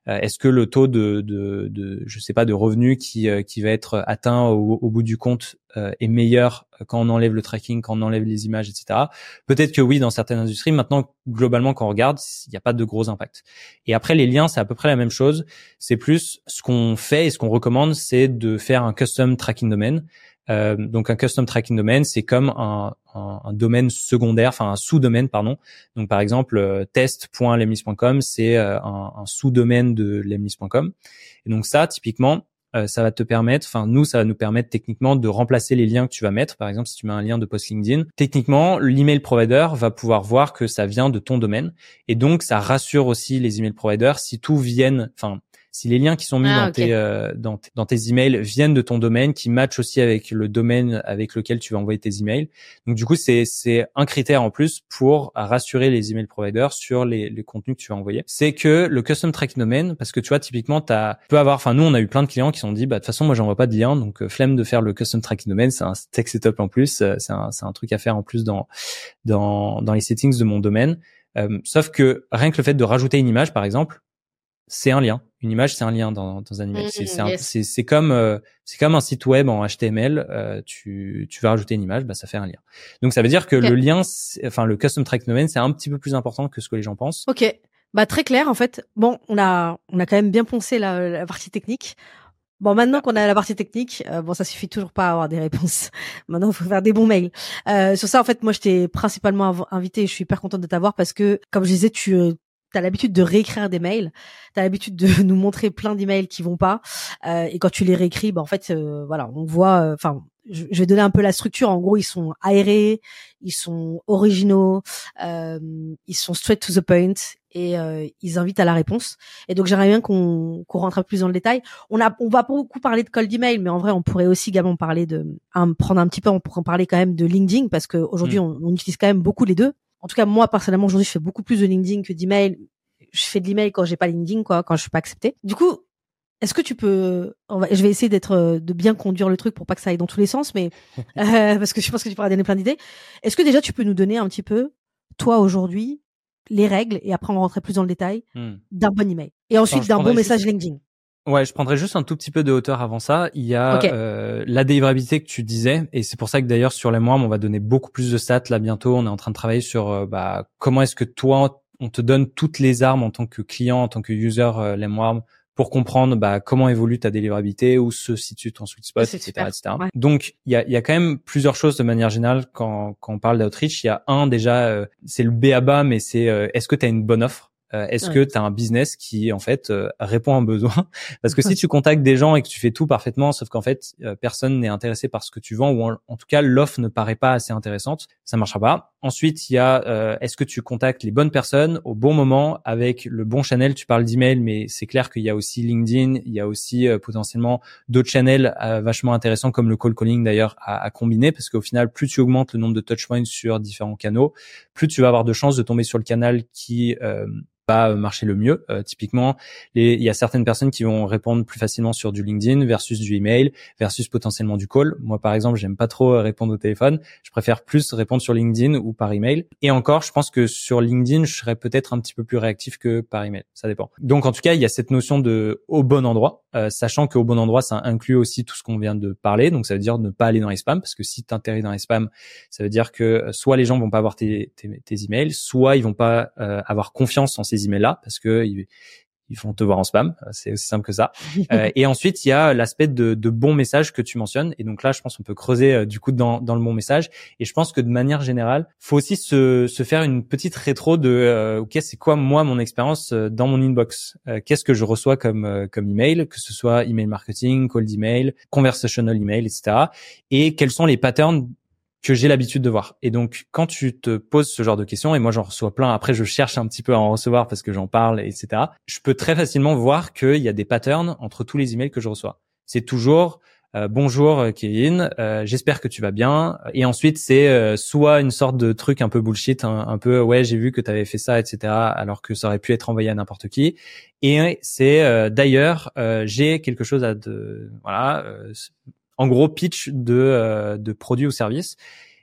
Euh, est-ce que le taux de, de, de, je sais pas, de revenus qui, euh, qui va être atteint au, au bout du compte euh, est meilleur quand on enlève le tracking, quand on enlève les images, et cetera. Peut-être que oui, dans certaines industries. Maintenant, globalement, quand on regarde, il n'y a pas de gros impact. Et après, les liens, c'est à peu près la même chose. C'est plus ce qu'on fait et ce qu'on recommande, c'est de faire un custom tracking domain. Euh, donc un custom tracking domain, c'est comme un, un, un domaine secondaire, enfin un sous-domaine, pardon. Donc par exemple, euh, test point lemlist point com, c'est euh, un, un sous-domaine de lemlist point com. Et donc ça, typiquement, euh, ça va te permettre, enfin nous, ça va nous permettre techniquement de remplacer les liens que tu vas mettre. Par exemple, si tu mets un lien de post LinkedIn, techniquement, l'email provider va pouvoir voir que ça vient de ton domaine. Et donc, ça rassure aussi les email providers si tout viennent, enfin, si les liens qui sont mis ah, dans okay. tes euh, dans, t- dans tes emails viennent de ton domaine, qui matchent aussi avec le domaine avec lequel tu vas envoyer tes emails. Donc du coup, c'est c'est un critère en plus pour rassurer les email providers sur les, les contenus que tu vas envoyer. C'est que le custom tracking domain, parce que tu vois typiquement, t'as tu peux avoir, enfin nous on a eu plein de clients qui se sont dit bah de toute façon moi j'envoie pas de lien, donc euh, flemme de faire le custom tracking domain, c'est un tech setup en plus, euh, c'est un c'est un truc à faire en plus dans dans dans les settings de mon domaine. Euh, sauf que rien que le fait de rajouter une image par exemple, c'est un lien. Une image, c'est un lien dans, dans un email. Mmh, c'est, c'est, un, yes. c'est, c'est comme, euh, c'est comme un site web en H T M L. Euh, tu, tu vas rajouter une image, bah ça fait un lien. Donc ça veut dire que okay. le lien, enfin le custom tracking domain, c'est un petit peu plus important que ce que les gens pensent. Ok, bah très clair en fait. Bon, on a, on a quand même bien poncé la, la partie technique. Bon, maintenant qu'on a la partie technique, euh, bon, ça suffit toujours pas à avoir des réponses. Maintenant, il faut faire des bons mails. Euh, sur ça, en fait, moi, je t'ai principalement av- invité. Je suis hyper contente de t'avoir parce que, comme je disais, tu euh, as l'habitude de réécrire des mails. Tu as l'habitude de nous montrer plein d'emails qui vont pas. Euh, et quand tu les réécris, bah, en fait, euh, voilà, on voit. Enfin, euh, je, je vais donner un peu la structure. En gros, ils sont aérés, ils sont originaux, euh, ils sont straight to the point et euh, ils invitent à la réponse. Et donc, j'aimerais bien qu'on qu'on rentre un peu plus dans le détail. On a, on va beaucoup parler de cold email, mais en vrai, on pourrait aussi également parler de, un, prendre un petit peu, on pourrait en parler quand même de LinkedIn parce que aujourd'hui, mmh. on, on utilise quand même beaucoup les deux. En tout cas, moi, personnellement, aujourd'hui, je fais beaucoup plus de LinkedIn que d'email. Je fais de l'email quand j'ai pas LinkedIn, quoi, quand je suis pas acceptée. Du coup, est-ce que tu peux, on va, je vais essayer d'être, de bien conduire le truc pour pas que ça aille dans tous les sens, mais, euh, parce que je pense que tu pourras donner plein d'idées. Est-ce que déjà, tu peux nous donner un petit peu, toi, aujourd'hui, les règles, et après on va rentrer plus dans le détail, hmm. d'un bon email. Et ensuite Attends, d'un bon message juste... LinkedIn. Ouais, je prendrais juste un tout petit peu de hauteur avant ça. Il y a okay. euh, la délivrabilité que tu disais, et c'est pour ça que d'ailleurs sur Lemworm, on va donner beaucoup plus de stats là bientôt. On est en train de travailler sur euh, bah, comment est-ce que toi, on te donne toutes les armes en tant que client, en tant que user euh, Lemworm, pour comprendre bah, comment évolue ta délivrabilité, où se situe ton sweet spot, et cetera, et cetera. Ouais. Donc, il y a, y a quand même plusieurs choses de manière générale quand, quand on parle d'outreach. Il y a un, déjà, euh, c'est le B A B A, mais c'est euh, est-ce que tu as une bonne offre ? Euh, est-ce ouais. que tu as un business qui, en fait, euh, répond à un besoin ? Parce que si tu contactes des gens et que tu fais tout parfaitement, sauf qu'en fait, euh, personne n'est intéressé par ce que tu vends, ou en, en tout cas, l'offre ne paraît pas assez intéressante, ça marchera pas. Ensuite, il y a euh, est-ce que tu contactes les bonnes personnes au bon moment avec le bon channel ? Tu parles d'email, mais c'est clair qu'il y a aussi LinkedIn, il y a aussi euh, potentiellement d'autres channels euh, vachement intéressants comme le call calling d'ailleurs à, à combiner, parce qu'au final, plus tu augmentes le nombre de touchpoints sur différents canaux, plus tu vas avoir de chances de tomber sur le canal qui euh, va marcher le mieux. Euh, typiquement, les, il y a certaines personnes qui vont répondre plus facilement sur du LinkedIn versus du email versus potentiellement du call. Moi, par exemple, j'aime pas trop répondre au téléphone. Je préfère plus répondre sur LinkedIn ou par email. Et encore, je pense que sur LinkedIn, je serais peut-être un petit peu plus réactif que par email. Ça dépend. Donc, en tout cas, il y a cette notion de au bon endroit, euh, sachant qu'au bon endroit, ça inclut aussi tout ce qu'on vient de parler. Donc, ça veut dire ne pas aller dans les spams, parce que si tu atterris dans les spams, ça veut dire que soit les gens vont pas avoir tes, tes, tes emails, soit ils vont pas euh, avoir confiance en ces emails-là parce que ils, ils vont te voir en spam. C'est aussi simple que ça. euh, et ensuite, il y a l'aspect de, de bons messages que tu mentionnes. Et donc là, je pense qu'on peut creuser euh, du coup dans, dans le bon message. Et je pense que de manière générale, faut aussi se, se faire une petite rétro de euh, ok, c'est quoi moi mon expérience euh, dans mon inbox. Euh, qu'est-ce que je reçois comme euh, comme email, que ce soit email marketing, cold email, conversational email, et cetera. Et quels sont les patterns que j'ai l'habitude de voir. Et donc, quand tu te poses ce genre de questions, et moi j'en reçois plein, après je cherche un petit peu à en recevoir parce que j'en parle, et cetera, je peux très facilement voir qu'il y a des patterns entre tous les emails que je reçois. C'est toujours euh, « Bonjour Kevin, euh, j'espère que tu vas bien ». Et ensuite, c'est euh, soit une sorte de truc un peu bullshit, un, un peu « Ouais, j'ai vu que tu avais fait ça, et cetera » alors que ça aurait pu être envoyé à n'importe qui. Et c'est euh, « D'ailleurs, euh, j'ai quelque chose à te… » Voilà, euh, en gros, pitch de, euh, de produits ou services.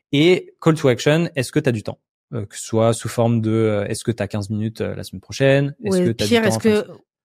Et call to action, est-ce que tu as du temps, euh, que ce soit sous forme de euh, est-ce que tu as quinze minutes euh, la semaine prochaine, est-ce ouais, que tu as du temps est-ce que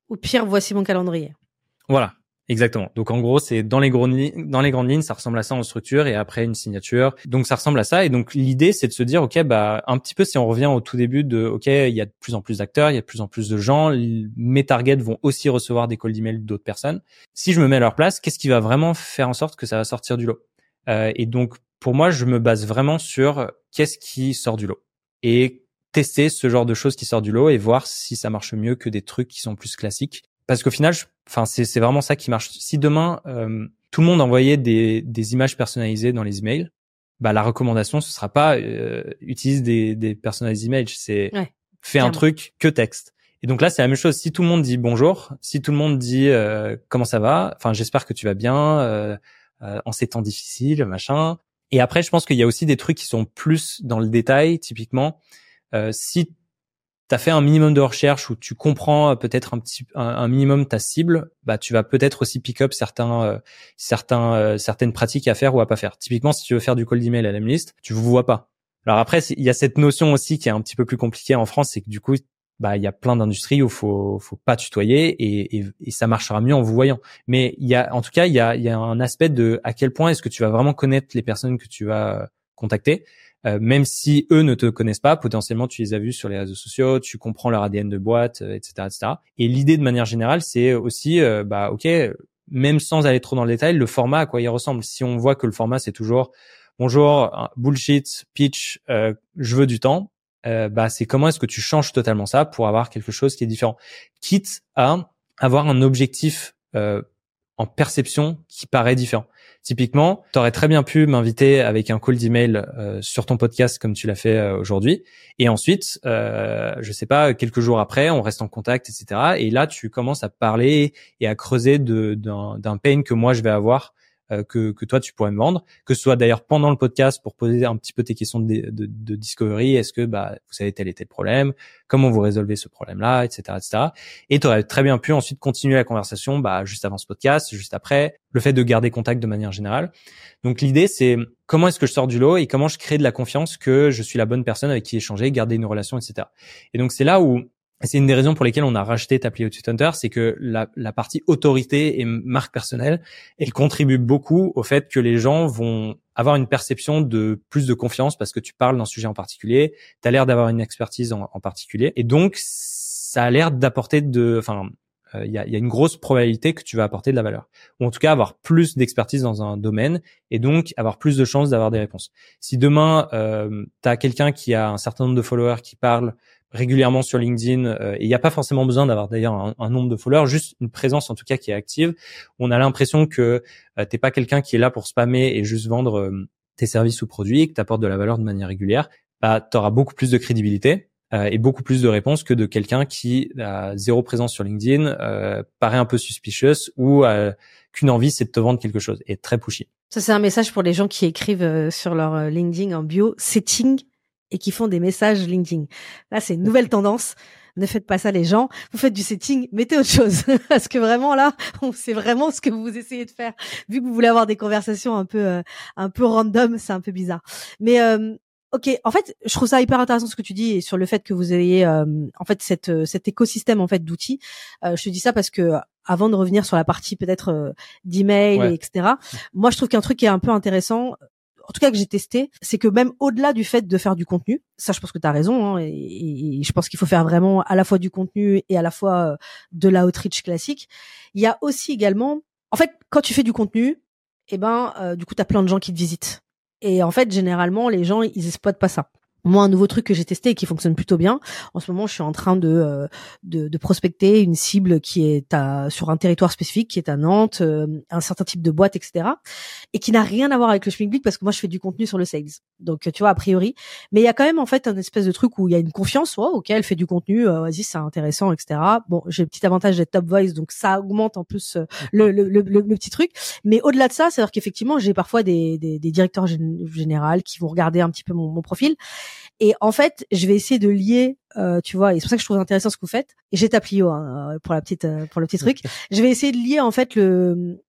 Ou pire, voici mon calendrier. Voilà. Exactement. Donc en gros, c'est dans les grandes lignes, dans les grandes lignes, ça ressemble à ça en structure et après une signature. Donc ça ressemble à ça et donc l'idée c'est de se dire OK bah un petit peu si on revient au tout début de OK, il y a de plus en plus d'acteurs, il y a de plus en plus de gens, mes targets vont aussi recevoir des calls d'email d'autres personnes. Si je me mets à leur place, qu'est-ce qui va vraiment faire en sorte que ça va sortir du lot euh, et donc pour moi, je me base vraiment sur qu'est-ce qui sort du lot et tester ce genre de choses qui sort du lot et voir si ça marche mieux que des trucs qui sont plus classiques. Parce qu'au final, je, enfin, c'est, c'est vraiment ça qui marche. Si demain, euh, tout le monde envoyait des, des images personnalisées dans les emails, bah, la recommandation, ce sera pas, euh, utilise des, des personalized images. C'est, ouais, fais un truc que texte. Et donc là, c'est la même chose. Si tout le monde dit bonjour, si tout le monde dit, euh, comment ça va? Enfin, j'espère que tu vas bien, euh, euh, en ces temps difficiles, machin. Et après, je pense qu'il y a aussi des trucs qui sont plus dans le détail. Typiquement, euh, si t'as fait un minimum de recherche où tu comprends peut-être un petit un, un minimum ta cible, bah tu vas peut-être aussi pick up certains euh, certains euh, certaines pratiques à faire ou à pas faire. Typiquement, si tu veux faire du cold email à la liste, tu vous vois pas. Alors après, il y a cette notion aussi qui est un petit peu plus compliquée en France, c'est que du coup, bah il y a plein d'industries où faut faut pas tutoyer et, et, et ça marchera mieux en vous voyant. Mais il y a en tout cas il y a il y a un aspect de à quel point est-ce que tu vas vraiment connaître les personnes que tu vas contacter. Euh, même si eux ne te connaissent pas, potentiellement tu les as vus sur les réseaux sociaux, tu comprends leur A D N de boîte, euh, et cetera, et cetera. Et l'idée de manière générale, c'est aussi, euh, bah ok, même sans aller trop dans le détail, le format à quoi il ressemble. Si on voit que le format c'est toujours bonjour, bullshit, pitch, euh, je veux du temps, euh, bah c'est comment est-ce que tu changes totalement ça pour avoir quelque chose qui est différent, quitte à avoir un objectif euh, en perception qui paraît différent. Typiquement, tu aurais très bien pu m'inviter avec un call d'email euh, sur ton podcast comme tu l'as fait euh, aujourd'hui. Et ensuite, euh, je sais pas, quelques jours après, on reste en contact, et cetera. Et là, tu commences à parler et à creuser de, d'un, d'un pain que moi, je vais avoir, euh, que, que toi, tu pourrais me vendre. Que ce soit d'ailleurs pendant le podcast pour poser un petit peu tes questions de, de, de discovery. Est-ce que bah vous savez tel et tel problème? Comment vous résolvez ce problème-là, et cetera, et cetera. Et tu aurais très bien pu ensuite continuer la conversation bah juste avant ce podcast, juste après, le fait de garder contact de manière générale. Donc l'idée c'est comment est-ce que je sors du lot et comment je crée de la confiance que je suis la bonne personne avec qui échanger, garder une relation, et cetera. Et donc c'est là où c'est une des raisons pour lesquelles on a racheté Taplio Hunter, c'est que la, la partie autorité et marque personnelle, elle contribue beaucoup au fait que les gens vont avoir une perception de plus de confiance parce que tu parles d'un sujet en particulier, tu as l'air d'avoir une expertise en, en particulier, et donc ça a l'air d'apporter de, enfin, il euh, y, a, y a une grosse probabilité que tu vas apporter de la valeur, ou en tout cas avoir plus d'expertise dans un domaine et donc avoir plus de chances d'avoir des réponses. Si demain euh, tu as quelqu'un qui a un certain nombre de followers qui parle régulièrement sur LinkedIn, euh, et il n'y a pas forcément besoin d'avoir d'ailleurs un, un nombre de followers, juste une présence en tout cas qui est active. On a l'impression que euh, t'es pas quelqu'un qui est là pour spammer et juste vendre euh, tes services ou produits, et que t'apportes de la valeur de manière régulière. Bah, t'auras beaucoup plus de crédibilité euh, et beaucoup plus de réponses que de quelqu'un qui a zéro présence sur LinkedIn, euh, paraît un peu suspicious ou euh, qu'une envie c'est de te vendre quelque chose et très pushy. Ça c'est un message pour les gens qui écrivent euh, sur leur euh, LinkedIn en bio setting et qui font des messages LinkedIn. Là, c'est une nouvelle tendance. Ne faites pas ça, les gens. Vous faites du setting, mettez autre chose. Parce que vraiment, là, on sait vraiment ce que vous essayez de faire. Vu que vous voulez avoir des conversations un peu, euh, un peu random, c'est un peu bizarre. Mais, euh, ok. En fait, je trouve ça hyper intéressant ce que tu dis et sur le fait que vous ayez, euh, en fait, cette, cet écosystème, en fait, d'outils. Euh, je te dis ça parce que, avant de revenir sur la partie peut-être euh, d'email, Ouais. et etc. Moi, je trouve qu'un truc qui est un peu intéressant, en tout cas que j'ai testé, c'est que même au-delà du fait de faire du contenu, ça je pense que tu as raison, hein, et, et, et je pense qu'il faut faire vraiment à la fois du contenu et à la fois euh, de la outreach classique. Il y a aussi également, en fait, quand tu fais du contenu, eh ben, euh, du coup, tu as plein de gens qui te visitent. Et en fait, généralement, les gens, ils exploitent pas ça. Moi, un nouveau truc que j'ai testé et qui fonctionne plutôt bien. En ce moment, je suis en train de euh, de, de prospecter une cible qui est à, sur un territoire spécifique, qui est à Nantes, euh, un certain type de boîte, et cetera. Et qui n'a rien à voir avec le schmilblick parce que moi, je fais du contenu sur le sales. Donc, tu vois, a priori. Mais il y a quand même en fait un espèce de truc où il y a une confiance. Oh, ok, elle fait du contenu, euh, vas-y, c'est intéressant, et cetera. Bon, j'ai le petit avantage d'être top voice, donc ça augmente en plus euh, le, le, le, le, le petit truc. Mais au-delà de ça, c'est-à-dire qu'effectivement, j'ai parfois des, des, des directeurs gén- généraux qui vont regarder un petit peu mon, mon profil. Et en fait, je vais essayer de lier, euh, tu vois, et c'est pour ça que je trouve intéressant ce que vous faites. Et j'ai Taplio hein, pour la petite, euh, pour le petit truc. Je vais essayer de lier en fait le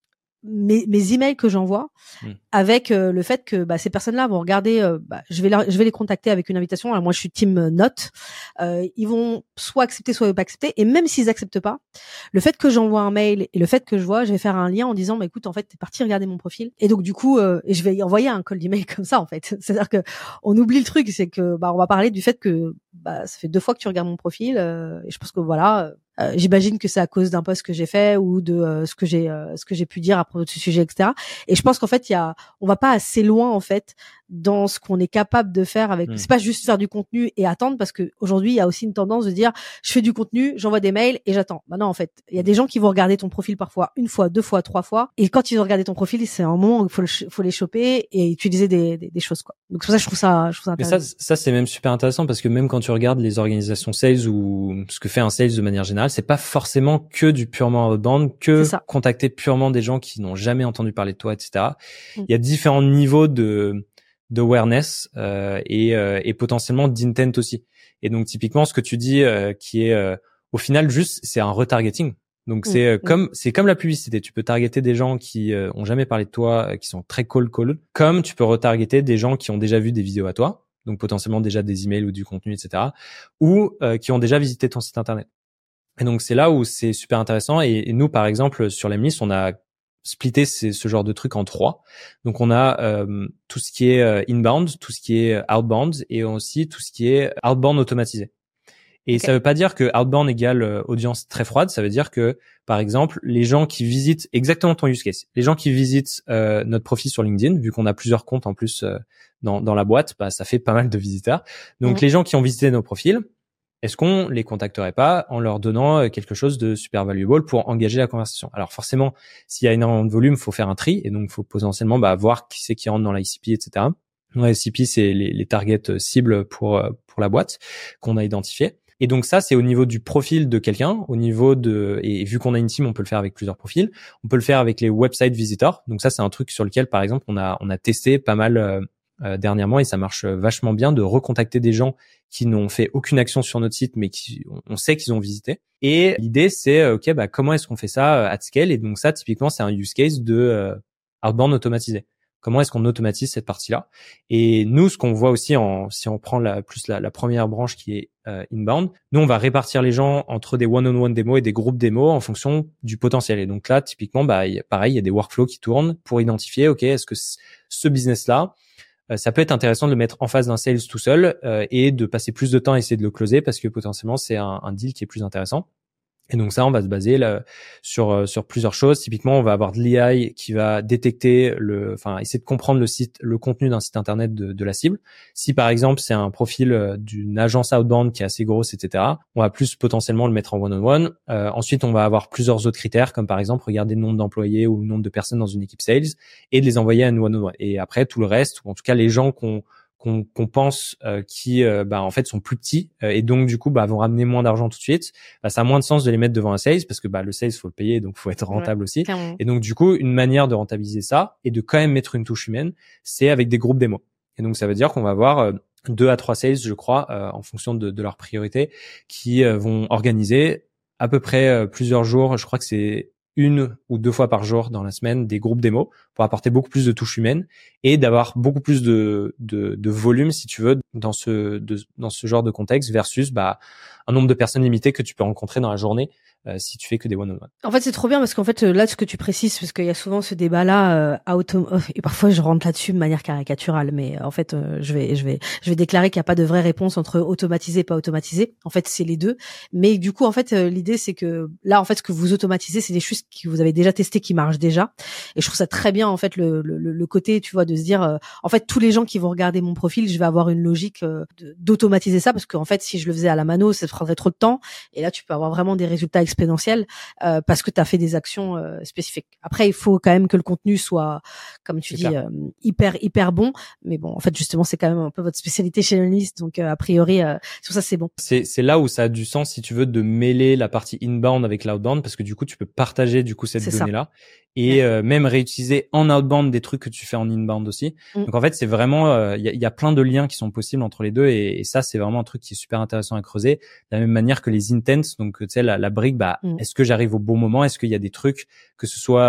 mes, mes emails que j'envoie mmh. avec euh, le fait que bah, ces personnes-là vont regarder, euh, bah, je vais la, je vais les contacter avec une invitation. Alors moi, je suis team note. Euh, ils vont soit accepter, soit pas accepter. Et même s'ils acceptent pas, le fait que j'envoie un mail et le fait que je vois, je vais faire un lien en disant, bah, écoute, en fait, t'es parti regarder mon profil. Et donc du coup, euh, et je vais envoyer un call d'email comme ça, en fait. C'est-à-dire que on oublie le truc, c'est que bah, on va parler du fait que bah, ça fait deux fois que tu regardes mon profil. Euh, et je pense que voilà. Euh, j'imagine que c'est à cause d'un post que j'ai fait ou de euh, ce que j'ai euh, ce que j'ai pu dire à propos de ce sujet, et cetera. Et je pense qu'en fait, il y a, on va pas assez loin en fait dans ce qu'on est capable de faire avec. Mmh. C'est pas juste faire du contenu et attendre, parce que aujourd'hui, il y a aussi une tendance de dire, je fais du contenu, j'envoie des mails et j'attends. Bah non, en fait, il y a des gens qui vont regarder ton profil parfois une fois, deux fois, trois fois, et quand ils ont regardé ton profil, c'est un moment où il faut le, faut les choper et utiliser des, des, des choses quoi. Donc c'est pour ça que je trouve ça, je trouve ça intéressant. Mais ça, ça c'est même super intéressant, parce que même quand tu regardes les organisations sales ou ce que fait un sales de manière générale, c'est pas forcément que du purement outbound, que contacter purement des gens qui n'ont jamais entendu parler de toi, et cetera. Mm. Il y a différents niveaux de d'awareness euh, et, euh, et potentiellement d'intent aussi. Et donc typiquement, ce que tu dis, euh, qui est euh, au final juste, c'est un retargeting. Donc mm. c'est euh, comme c'est comme la publicité. Tu peux targeter des gens qui euh, ont jamais parlé de toi, euh, qui sont très cold call, comme tu peux retargeter des gens qui ont déjà vu des vidéos à toi, donc potentiellement déjà des emails ou du contenu, et cetera, ou euh, qui ont déjà visité ton site internet. Et donc c'est là où c'est super intéressant. Et, et nous, par exemple, sur l'Emlist, on a splitté ces, ce genre de trucs en trois. Donc on a euh, tout ce qui est euh, inbound, tout ce qui est outbound, et aussi tout ce qui est outbound automatisé. Et okay. Ça veut pas dire que outbound égale euh, audience très froide. Ça veut dire que, par exemple, les gens qui visitent exactement ton use case, les gens qui visitent euh, notre profil sur LinkedIn, vu qu'on a plusieurs comptes en plus euh, dans, dans la boîte, bah ça fait pas mal de visiteurs. Donc mmh. les gens qui ont visité nos profils, est-ce qu'on les contacterait pas en leur donnant quelque chose de super valuable pour engager la conversation? Alors forcément, s'il y a énormément de volume, faut faire un tri, et donc il faut potentiellement bah, voir qui c'est qui rentre dans l'I C P, et cetera. L'I C P, c'est les, les targets cibles pour pour la boîte qu'on a identifié. Et donc ça, c'est au niveau du profil de quelqu'un, au niveau de, et vu qu'on a une team, on peut le faire avec plusieurs profils. On peut le faire avec les website visitors. Donc ça, c'est un truc sur lequel, par exemple, on a on a testé pas mal euh, euh, dernièrement, et ça marche vachement bien, de recontacter des gens qui n'ont fait aucune action sur notre site, mais qui on sait qu'ils ont visité. Et l'idée, c'est ok, bah comment est-ce qu'on fait ça at scale? Et donc ça, typiquement, c'est un use case de euh, outbound automatisé. Comment est-ce qu'on automatise cette partie-là? Et nous, ce qu'on voit aussi, en si on prend la, plus la, la première branche qui est euh, inbound, nous, on va répartir les gens entre des one-on-one démos et des groupes démos en fonction du potentiel. Et donc là, typiquement, bah y a, pareil, il y a des workflows qui tournent pour identifier, ok, est-ce que ce business-là, euh, ça peut être intéressant de le mettre en face d'un sales tout seul euh, et de passer plus de temps à essayer de le closer, parce que potentiellement, c'est un, un deal qui est plus intéressant. Et donc ça, on va se baser là, sur sur plusieurs choses. Typiquement, on va avoir de l'I A qui va détecter le, enfin essayer de comprendre le site, le contenu d'un site internet de, de la cible. Si par exemple c'est un profil d'une agence outbound qui est assez grosse, et cetera, on va plus potentiellement le mettre en one-on-one. Euh, ensuite, on va avoir plusieurs autres critères, comme par exemple regarder le nombre d'employés ou le nombre de personnes dans une équipe sales et de les envoyer à une one-on-one. Et après tout le reste, ou en tout cas les gens qu'on qu'on qu'on pense euh, qui euh, bah en fait sont plus petits euh, et donc du coup bah vont ramener moins d'argent tout de suite, bah ça a moins de sens de les mettre devant un sales, parce que bah le sales faut le payer, donc faut être rentable ouais, aussi clairement. Et donc du coup une manière de rentabiliser ça et de quand même mettre une touche humaine, c'est avec des groupes démos. Et donc ça veut dire qu'on va avoir euh, deux à trois sales, je crois, euh, en fonction de, de leurs priorités, qui euh, vont organiser à peu près euh, plusieurs jours, je crois que c'est une ou deux fois par jour dans la semaine, des groupes démos pour apporter beaucoup plus de touches humaines et d'avoir beaucoup plus de, de, de volume, si tu veux, dans ce, de, dans ce genre de contexte versus, bah, un nombre de personnes limité que tu peux rencontrer dans la journée. Euh, si tu fais que des one-on-one. En fait, c'est trop bien parce qu'en fait, là, ce que tu précises, parce qu'il y a souvent ce débat-là, euh, auto- et parfois je rentre là-dessus de manière caricaturale, mais en fait, euh, je vais, je vais, je vais déclarer qu'il n'y a pas de vraie réponse entre automatisé et pas automatisé. En fait, c'est les deux. Mais du coup, en fait, euh, l'idée, c'est que là, en fait, ce que vous automatisez, c'est des choses que vous avez déjà testées, qui marchent déjà. Et je trouve ça très bien, en fait, le, le, le côté, tu vois, de se dire, euh, en fait, tous les gens qui vont regarder mon profil, je vais avoir une logique euh, de, d'automatiser ça, parce qu'en fait, si je le faisais à la mano, ça prendrait trop de temps. Et là, tu peux avoir vraiment des résultats exponentiels. Euh, parce que tu as fait des actions euh, spécifiques. Après, il faut quand même que le contenu soit, comme tu c'est dis, euh, hyper hyper bon. Mais bon, en fait, justement, c'est quand même un peu votre spécialité chez l'analyste, donc euh, a priori, euh, sur ça, c'est bon. C'est c'est là où ça a du sens, si tu veux, de mêler la partie inbound avec l'outbound, parce que du coup, tu peux partager du coup cette c'est donnée-là ça. Et ouais. euh, même réutiliser en outbound des trucs que tu fais en inbound aussi. Mm. Donc en fait, c'est vraiment, il euh, y, a, y a plein de liens qui sont possibles entre les deux, et, et ça, c'est vraiment un truc qui est super intéressant à creuser. De la même manière que les intents, donc tu sais la, la brique, bah, mm. est-ce que j'arrive au bon moment? Est-ce qu'il y a des trucs, que ce soit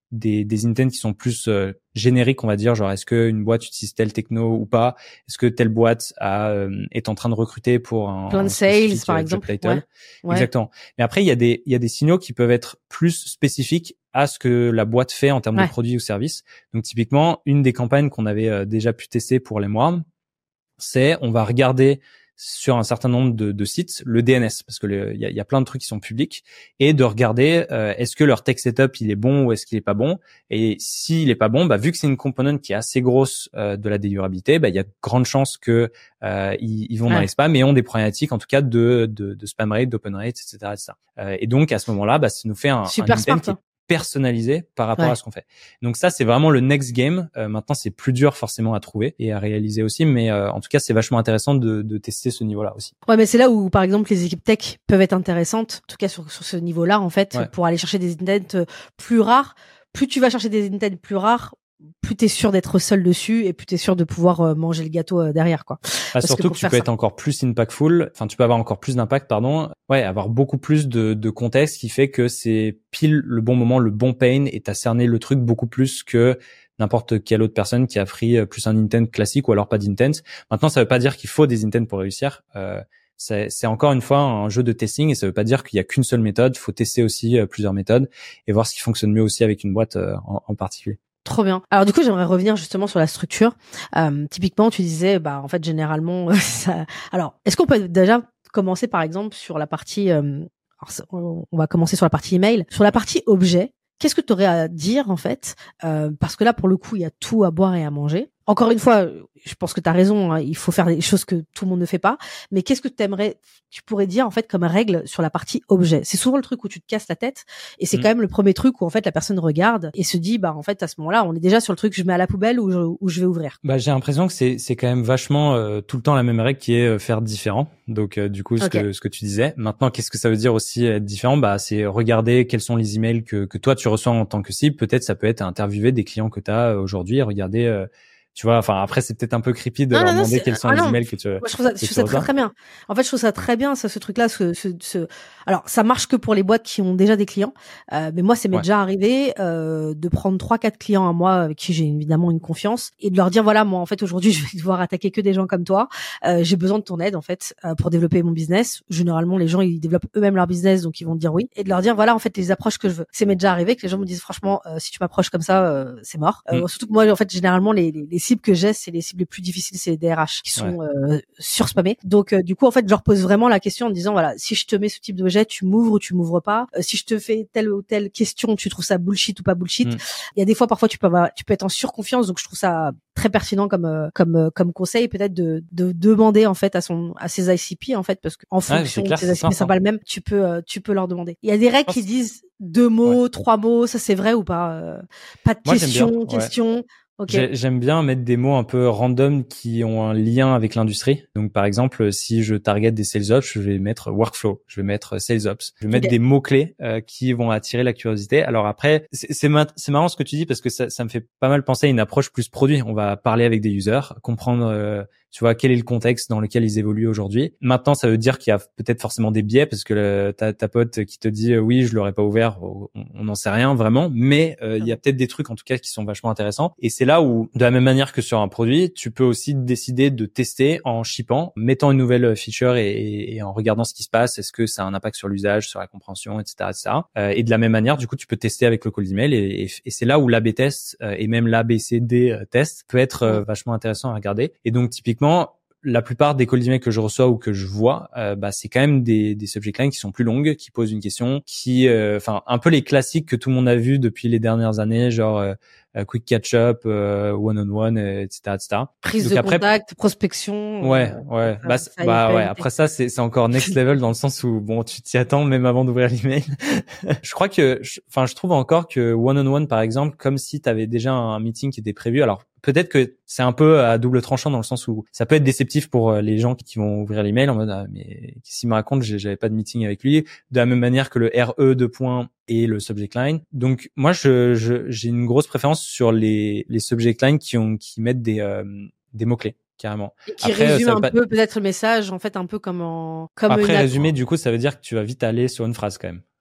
des, des intents qui sont plus euh, génériques, on va dire, genre est-ce que une boîte utilise telle techno ou pas, est-ce que telle boîte a, euh, est en train de recruter pour un plein de un sales par job exemple. title. Ouais. Ouais. Exactement. Mais après il y a des il y a des signaux qui peuvent être plus spécifiques à ce que la boîte fait en termes Ouais. de produits ou services. Donc typiquement, une des campagnes qu'on avait euh, déjà pu tester pour les mois, c'est on va regarder sur un certain nombre de, de sites le D N S, parce que il y a, y a plein de trucs qui sont publics, et de regarder euh, est-ce que leur tech setup il est bon ou est-ce qu'il est pas bon. Et s'il est pas bon, bah vu que c'est une componente qui est assez grosse euh, de la délivrabilité, bah il y a de grandes chances que euh, ils, ils vont Ouais. dans les spams et ont des problématiques en tout cas de de, de spam rate, d'open rate, et cetera, et cetera. Euh, et donc à ce moment-là, bah ça nous fait un, un Super intent smart. qui est Hein. personnalisé par rapport Ouais. à ce qu'on fait. Donc ça, c'est vraiment le next game. Euh, maintenant, c'est plus dur forcément à trouver et à réaliser aussi, mais euh, en tout cas, c'est vachement intéressant de, de tester ce niveau-là aussi. Ouais, mais c'est là où, par exemple, les équipes tech peuvent être intéressantes, en tout cas sur, sur ce niveau-là, en fait, Ouais. pour aller chercher des intents plus rares. Plus tu vas chercher des intents plus rares, plus t'es sûr d'être seul dessus et plus t'es sûr de pouvoir euh, manger le gâteau euh, derrière, quoi. Ah, surtout que, que tu peux ça. être encore plus impactful, enfin tu peux avoir encore plus d'impact, pardon. Ouais, avoir beaucoup plus de, de contexte qui fait que c'est pile le bon moment, le bon pain, et t'as cerné le truc beaucoup plus que n'importe quelle autre personne qui a pris plus un intent classique ou alors pas d'intent. Maintenant, ça veut pas dire qu'il faut des intents pour réussir. Euh, c'est, c'est encore une fois un jeu de testing et ça veut pas dire qu'il y a qu'une seule méthode. Il faut tester aussi euh, plusieurs méthodes et voir ce qui fonctionne mieux aussi avec une boîte euh, en, en particulier. Trop bien. Alors du coup, j'aimerais revenir justement sur la structure. Euh, typiquement, tu disais, bah en fait, généralement, ça. Alors, est-ce qu'on peut déjà commencer par exemple sur la partie. Euh... Alors, on va commencer sur la partie email, sur la partie objet. Qu'est-ce que tu aurais à dire en fait, euh, parce que là, pour le coup, il y a tout à boire et à manger. Encore une fois, je pense que tu as raison, hein, il faut faire des choses que tout le monde ne fait pas, mais qu'est-ce que t'aimerais, tu pourrais dire en fait comme règle sur la partie objet? C'est souvent le truc où tu te casses la tête et c'est mmh. quand même le premier truc où en fait la personne regarde et se dit bah en fait à ce moment-là, on est déjà sur le truc que je mets à la poubelle ou je, ou je vais ouvrir. Bah j'ai l'impression que c'est c'est quand même vachement euh, tout le temps la même règle qui est euh, faire différent. Donc euh, du coup ce okay. que ce que tu disais. Maintenant, qu'est-ce que ça veut dire aussi être différent? Bah c'est regarder quels sont les emails que que toi tu reçois en tant que cible. Peut-être ça peut être interviewer des clients que tu as aujourd'hui, regarder euh, tu vois, enfin après c'est peut-être un peu creepy de non, leur non, demander non, quels sont ah les non. emails que tu. Moi, je trouve ça, je trouve ça très très bien. En fait, je trouve ça très bien ça, ce truc-là, ce, ce, ce. Alors, ça marche que pour les boîtes qui ont déjà des clients, euh, mais moi, ça m'est ouais. déjà arrivé euh, de prendre trois, quatre clients à moi avec qui j'ai évidemment une confiance et de leur dire voilà, moi en fait aujourd'hui, je vais devoir attaquer que des gens comme toi. Euh, j'ai besoin de ton aide en fait euh, pour développer mon business. Généralement, les gens ils développent eux-mêmes leur business, donc ils vont dire oui et de leur dire voilà en fait les approches que je veux. C'est m'est déjà arrivé que les gens me disent franchement, euh, si tu m'approches comme ça, euh, c'est mort. Euh, mm. Surtout que moi en fait généralement les, les, les cibles que j'ai, c'est les cibles les plus difficiles, c'est les D R H qui sont ouais. euh, surspammés. Donc euh, du coup en fait je leur pose vraiment la question en disant voilà si je te mets ce type d'objet tu m'ouvres ou tu m'ouvres pas. Euh, si je te fais telle ou telle question tu trouves ça bullshit ou pas bullshit. Mm. Il y a des fois parfois tu peux avoir, tu peux être en surconfiance donc je trouve ça très pertinent comme euh, comme euh, comme conseil peut-être de de demander en fait à son à ses I C P en fait parce que en fonction ouais, de ses I C P c'est pas le même tu peux euh, tu peux leur demander. Il y a des règles qui disent deux mots, ouais. trois mots, ça c'est vrai ou pas euh, pas de Moi, question, question. Ouais. Okay. J'aime bien mettre des mots un peu random qui ont un lien avec l'industrie. Donc, par exemple, si je target des sales ops, je vais mettre workflow, je vais mettre sales ops, je vais mettre okay. des mots clés euh, qui vont attirer la curiosité. Alors après, c'est c'est, ma- c'est marrant ce que tu dis parce que ça, ça me fait pas mal penser à une approche plus produit. On va parler avec des users, comprendre, euh, tu vois, quel est le contexte dans lequel ils évoluent aujourd'hui. Maintenant, ça veut dire qu'il y a peut-être forcément des biais parce que le, ta, ta pote qui te dit euh, oui, je l'aurais pas ouvert, on n'en sait rien vraiment, mais euh, il y a peut-être des trucs en tout cas qui sont vachement intéressants. Et c'est là où, de la même manière que sur un produit, tu peux aussi décider de tester en shippant, mettant une nouvelle feature et, et, et en regardant ce qui se passe. Est-ce que ça a un impact sur l'usage, sur la compréhension, et cetera, et cetera. Euh, et de la même manière, du coup, tu peux tester avec le cold email et, et, et c'est là où l'A B test euh, et même l'A B C D test peut être euh, vachement intéressant à regarder. Et donc, typiquement, la plupart des cold emails que je reçois ou que je vois, euh, bah c'est quand même des, des subject lines qui sont plus longues, qui posent une question, qui, enfin, euh, un peu les classiques que tout le monde a vu depuis les dernières années, genre euh, quick catch-up, euh, one-on-one, et cetera, et cetera. Prise Donc de après, contact, prospection. Ouais, euh, ouais. ça, bah, ça bah ouais. Après ça, c'est c'est encore next level dans le sens où bon, tu t'y attends même avant d'ouvrir l'email. Je crois que, enfin, je, je trouve encore que one-on-one, par exemple, comme si tu avais déjà un meeting qui était prévu. Alors peut-être que c'est un peu à double tranchant dans le sens où ça peut être déceptif pour les gens qui vont ouvrir l'email en mode ah, mais qu'est-ce qu'il me raconte, j'avais pas de meeting avec lui. De la même manière que le R E deux points et le subject line. Donc moi, je, je j'ai une grosse préférence sur les les subject lines qui ont qui mettent des euh, des mots clés. Carrément. Et qui Après, résume un pas... peu peut-être le message, en fait, un peu comme en comme Après une... résumé, du coup, ça veut dire que tu vas vite aller sur une phrase quand même.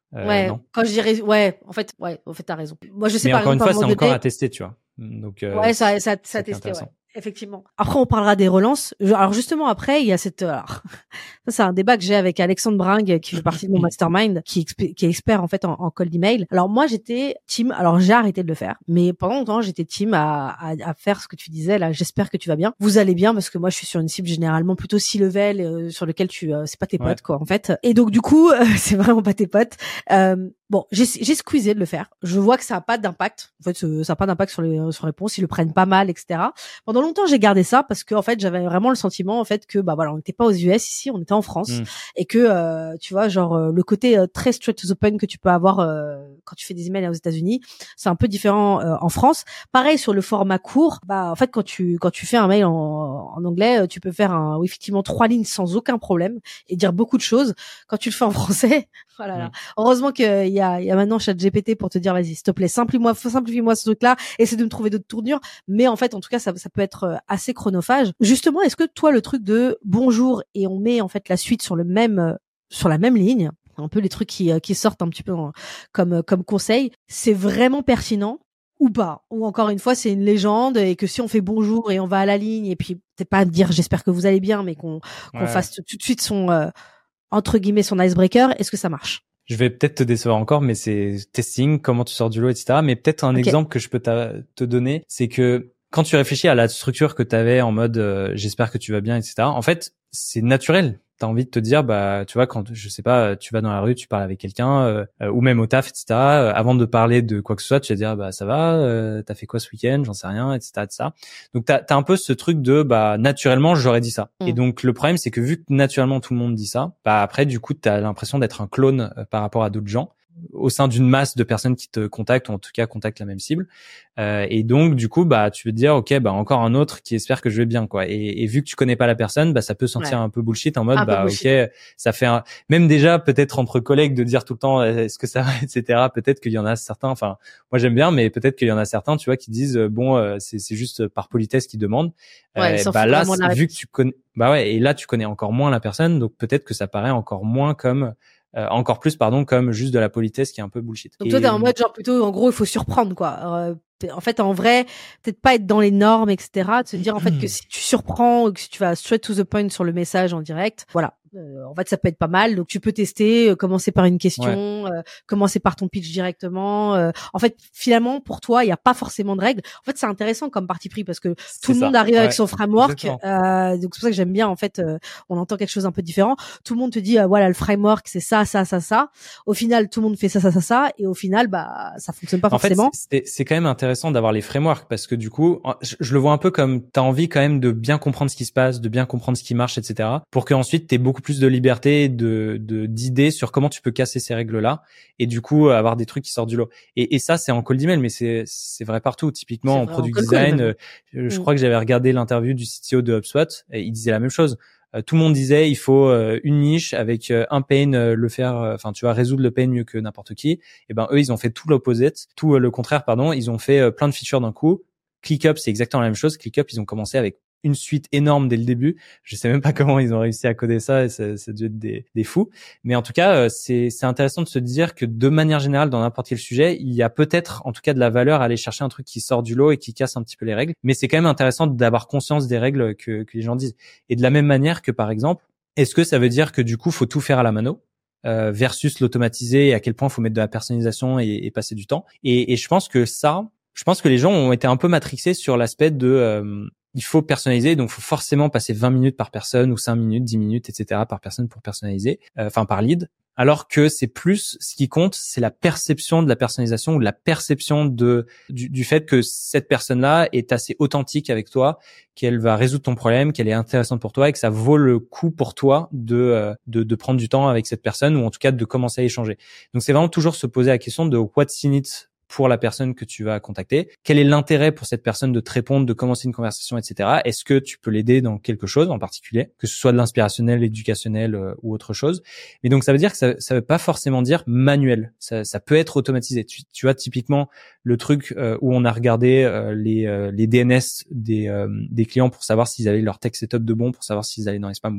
Euh, ouais, non quand je dirais, ouais, en fait, ouais, en fait, t'as raison. Moi, je sais mais par encore une exemple, à fois, un moment c'est encore donné, à tester, tu vois. Donc, euh, ouais, ça, ça, ça ça qui est testé, ouais. intéressant. Effectivement. Après, on parlera des relances. Je- alors justement, après, il y a cette. Alors, ça, c'est un débat que j'ai avec Alexandre Bringue, qui fait partie de mon mastermind, qui, exp- qui est expert en fait en, en cold email. Alors moi, j'étais team. Alors j'ai arrêté de le faire, mais pendant longtemps, j'étais team à, à, à faire ce que tu disais là. J'espère que tu vas bien. Vous allez bien parce que moi, je suis sur une cible généralement plutôt six level euh, sur lequel tu, euh, c'est pas tes Ouais. potes quoi en fait. Et donc du coup, euh, c'est vraiment pas tes potes. Euh, Bon, j'ai, j'ai squeezé de le faire. Je vois que ça a pas d'impact. En fait, ce- ça a pas d'impact sur les, sur les réponses. Ils le prennent pas mal, et cetera. Pendant longtemps, j'ai gardé ça parce que, en fait, j'avais vraiment le sentiment, en fait, que, bah voilà, on n'était pas aux U S ici, on était en France. Mm. Et que, euh, tu vois, genre, euh, le côté euh, très straight to the point que tu peux avoir euh, quand tu fais des emails aux États-Unis, c'est un peu différent euh, en France. Pareil, sur le format court, bah, en fait, quand tu, quand tu fais un mail en, en anglais, tu peux faire un, effectivement, trois lignes sans aucun problème et dire beaucoup de choses. Quand tu le fais en français, voilà. Oh là. Mm. Heureusement qu'il y a, il y a maintenant ChatGPT pour te dire, vas-y, s'il te plaît, simplifie-moi, simplifie-moi ce truc-là, essaie de me trouver d'autres tournures. Mais en fait, en tout cas, ça, ça peut être assez chronophage. Justement, est-ce que toi, le truc de bonjour et on met en fait la suite sur le même, sur la même ligne, un peu les trucs qui, qui sortent un petit peu en, comme, comme conseil, c'est vraiment pertinent ou pas? Ou encore une fois, c'est une légende et que si on fait bonjour et on va à la ligne et puis peut-être pas dire j'espère que vous allez bien, mais qu'on, qu'on ouais. fasse tout de suite son, euh, entre guillemets, son icebreaker, est-ce que ça marche? Je vais peut-être te décevoir encore, mais c'est testing, comment tu sors du lot, et cetera. Mais peut-être un okay. exemple que je peux te donner, c'est que quand tu réfléchis à la structure que tu avais en mode euh, j'espère que tu vas bien, et cetera. En fait, c'est naturel. T'as envie de te dire, bah, tu vois, quand, je sais pas, tu vas dans la rue, tu parles avec quelqu'un, euh, ou même au taf, et cetera. Euh, avant de parler de quoi que ce soit, tu vas dire, bah, ça va, euh, t'as fait quoi ce week-end, j'en sais rien, et cetera, et cetera. Donc, t'as, t'as un peu ce truc de, bah, naturellement, j'aurais dit ça. Mmh. Et donc, le problème, c'est que vu que naturellement tout le monde dit ça, bah, après, du coup, t'as l'impression d'être un clone euh, par rapport à d'autres gens, au sein d'une masse de personnes qui te contactent, ou en tout cas contactent la même cible. Euh, et donc, du coup, bah, tu veux te dire, ok, bah, encore un autre qui espère que je vais bien, quoi. Et, et vu que tu connais pas la personne, bah, ça peut sentir ouais. un peu bullshit en mode, un bah, ok, ça fait un, même déjà, peut-être entre collègues de dire tout le temps, est-ce que ça va, et cetera. Peut-être qu'il y en a certains, enfin, moi j'aime bien, mais peut-être qu'il y en a certains, tu vois, qui disent, bon, euh, c'est, c'est juste par politesse qu'ils demandent. Ouais, euh, bah, là, vu que tu connais, bah ouais, et là, tu connais encore moins la personne, donc peut-être que ça paraît encore moins comme, Euh, encore plus pardon comme juste de la politesse qui est un peu bullshit. Donc et... toi t'es en mode genre plutôt en gros il faut surprendre quoi. Euh, en fait en vrai peut-être pas être dans les normes etc. De se dire en fait que si tu surprends ou que si tu vas straight to the point sur le message en direct, voilà. Euh, en fait, ça peut être pas mal. Donc, tu peux tester, euh, commencer par une question, ouais. euh, commencer par ton pitch directement. Euh, en fait, finalement, pour toi, il n'y a pas forcément de règles. En fait, c'est intéressant comme parti pris parce que c'est tout le ça. monde arrive ouais. avec son framework. Euh, donc, c'est pour ça que j'aime bien. En fait, euh, on entend quelque chose un peu différent. Tout le monde te dit, euh, voilà, le framework, c'est ça, ça, ça, ça. Au final, tout le monde fait ça, ça, ça, ça. Et au final, bah, ça fonctionne pas en forcément. Fait, c'est, c'est quand même intéressant d'avoir les frameworks parce que du coup, je, je le vois un peu comme t'as envie quand même de bien comprendre ce qui se passe, de bien comprendre ce qui marche, et cetera. Pour qu'ensuite t'aies beaucoup plus de liberté, de, de d'idées sur comment tu peux casser ces règles-là et du coup avoir des trucs qui sortent du lot. Et, et ça, c'est en cold email, mais c'est c'est vrai partout. Typiquement c'est en product en design, euh, je mm. crois que j'avais regardé l'interview du C T O de HubSpot et il disait la même chose. Euh, tout le monde disait il faut euh, une niche avec euh, un pain, euh, le faire, enfin euh, tu vas résoudre le pain mieux que n'importe qui. Et ben eux ils ont fait tout l'opposite, tout euh, le contraire pardon. Ils ont fait euh, plein de features d'un coup. ClickUp c'est exactement la même chose. ClickUp ils ont commencé avec une suite énorme dès le début. Je sais même pas comment ils ont réussi à coder ça et ça, ça a dû être des, des fous. Mais en tout cas, euh, c'est, c'est intéressant de se dire que de manière générale, dans n'importe quel sujet, il y a peut-être, en tout cas, de la valeur à aller chercher un truc qui sort du lot et qui casse un petit peu les règles. Mais c'est quand même intéressant d'avoir conscience des règles que, que les gens disent. Et de la même manière que, par exemple, est-ce que ça veut dire que du coup, faut tout faire à la mano? Euh, versus l'automatiser et à quel point faut mettre de la personnalisation et, et passer du temps. Et, et je pense que ça, je pense que les gens ont été un peu matrixés sur l'aspect de euh, il faut personnaliser, donc il faut forcément passer vingt minutes par personne ou cinq minutes, dix minutes, et cetera par personne pour personnaliser, euh, enfin par lead. Alors que c'est plus ce qui compte, c'est la perception de la personnalisation ou la perception de du, du fait que cette personne-là est assez authentique avec toi, qu'elle va résoudre ton problème, qu'elle est intéressante pour toi et que ça vaut le coup pour toi de euh, de, de prendre du temps avec cette personne ou en tout cas de commencer à échanger. Donc c'est vraiment toujours se poser la question de what's in it pour la personne que tu vas contacter. Quel est l'intérêt pour cette personne de te répondre, de commencer une conversation, et cetera. Est-ce que tu peux l'aider dans quelque chose en particulier, que ce soit de l'inspirationnel, éducationnel euh, ou autre chose. Mais donc ça veut dire que ça ça veut pas forcément dire manuel. Ça, ça peut être automatisé. Tu, tu vois typiquement le truc euh, où on a regardé euh, les euh, les D N S des euh, des clients pour savoir s'ils avaient leur text setup de bon, pour savoir s'ils allaient dans les spams ou pas.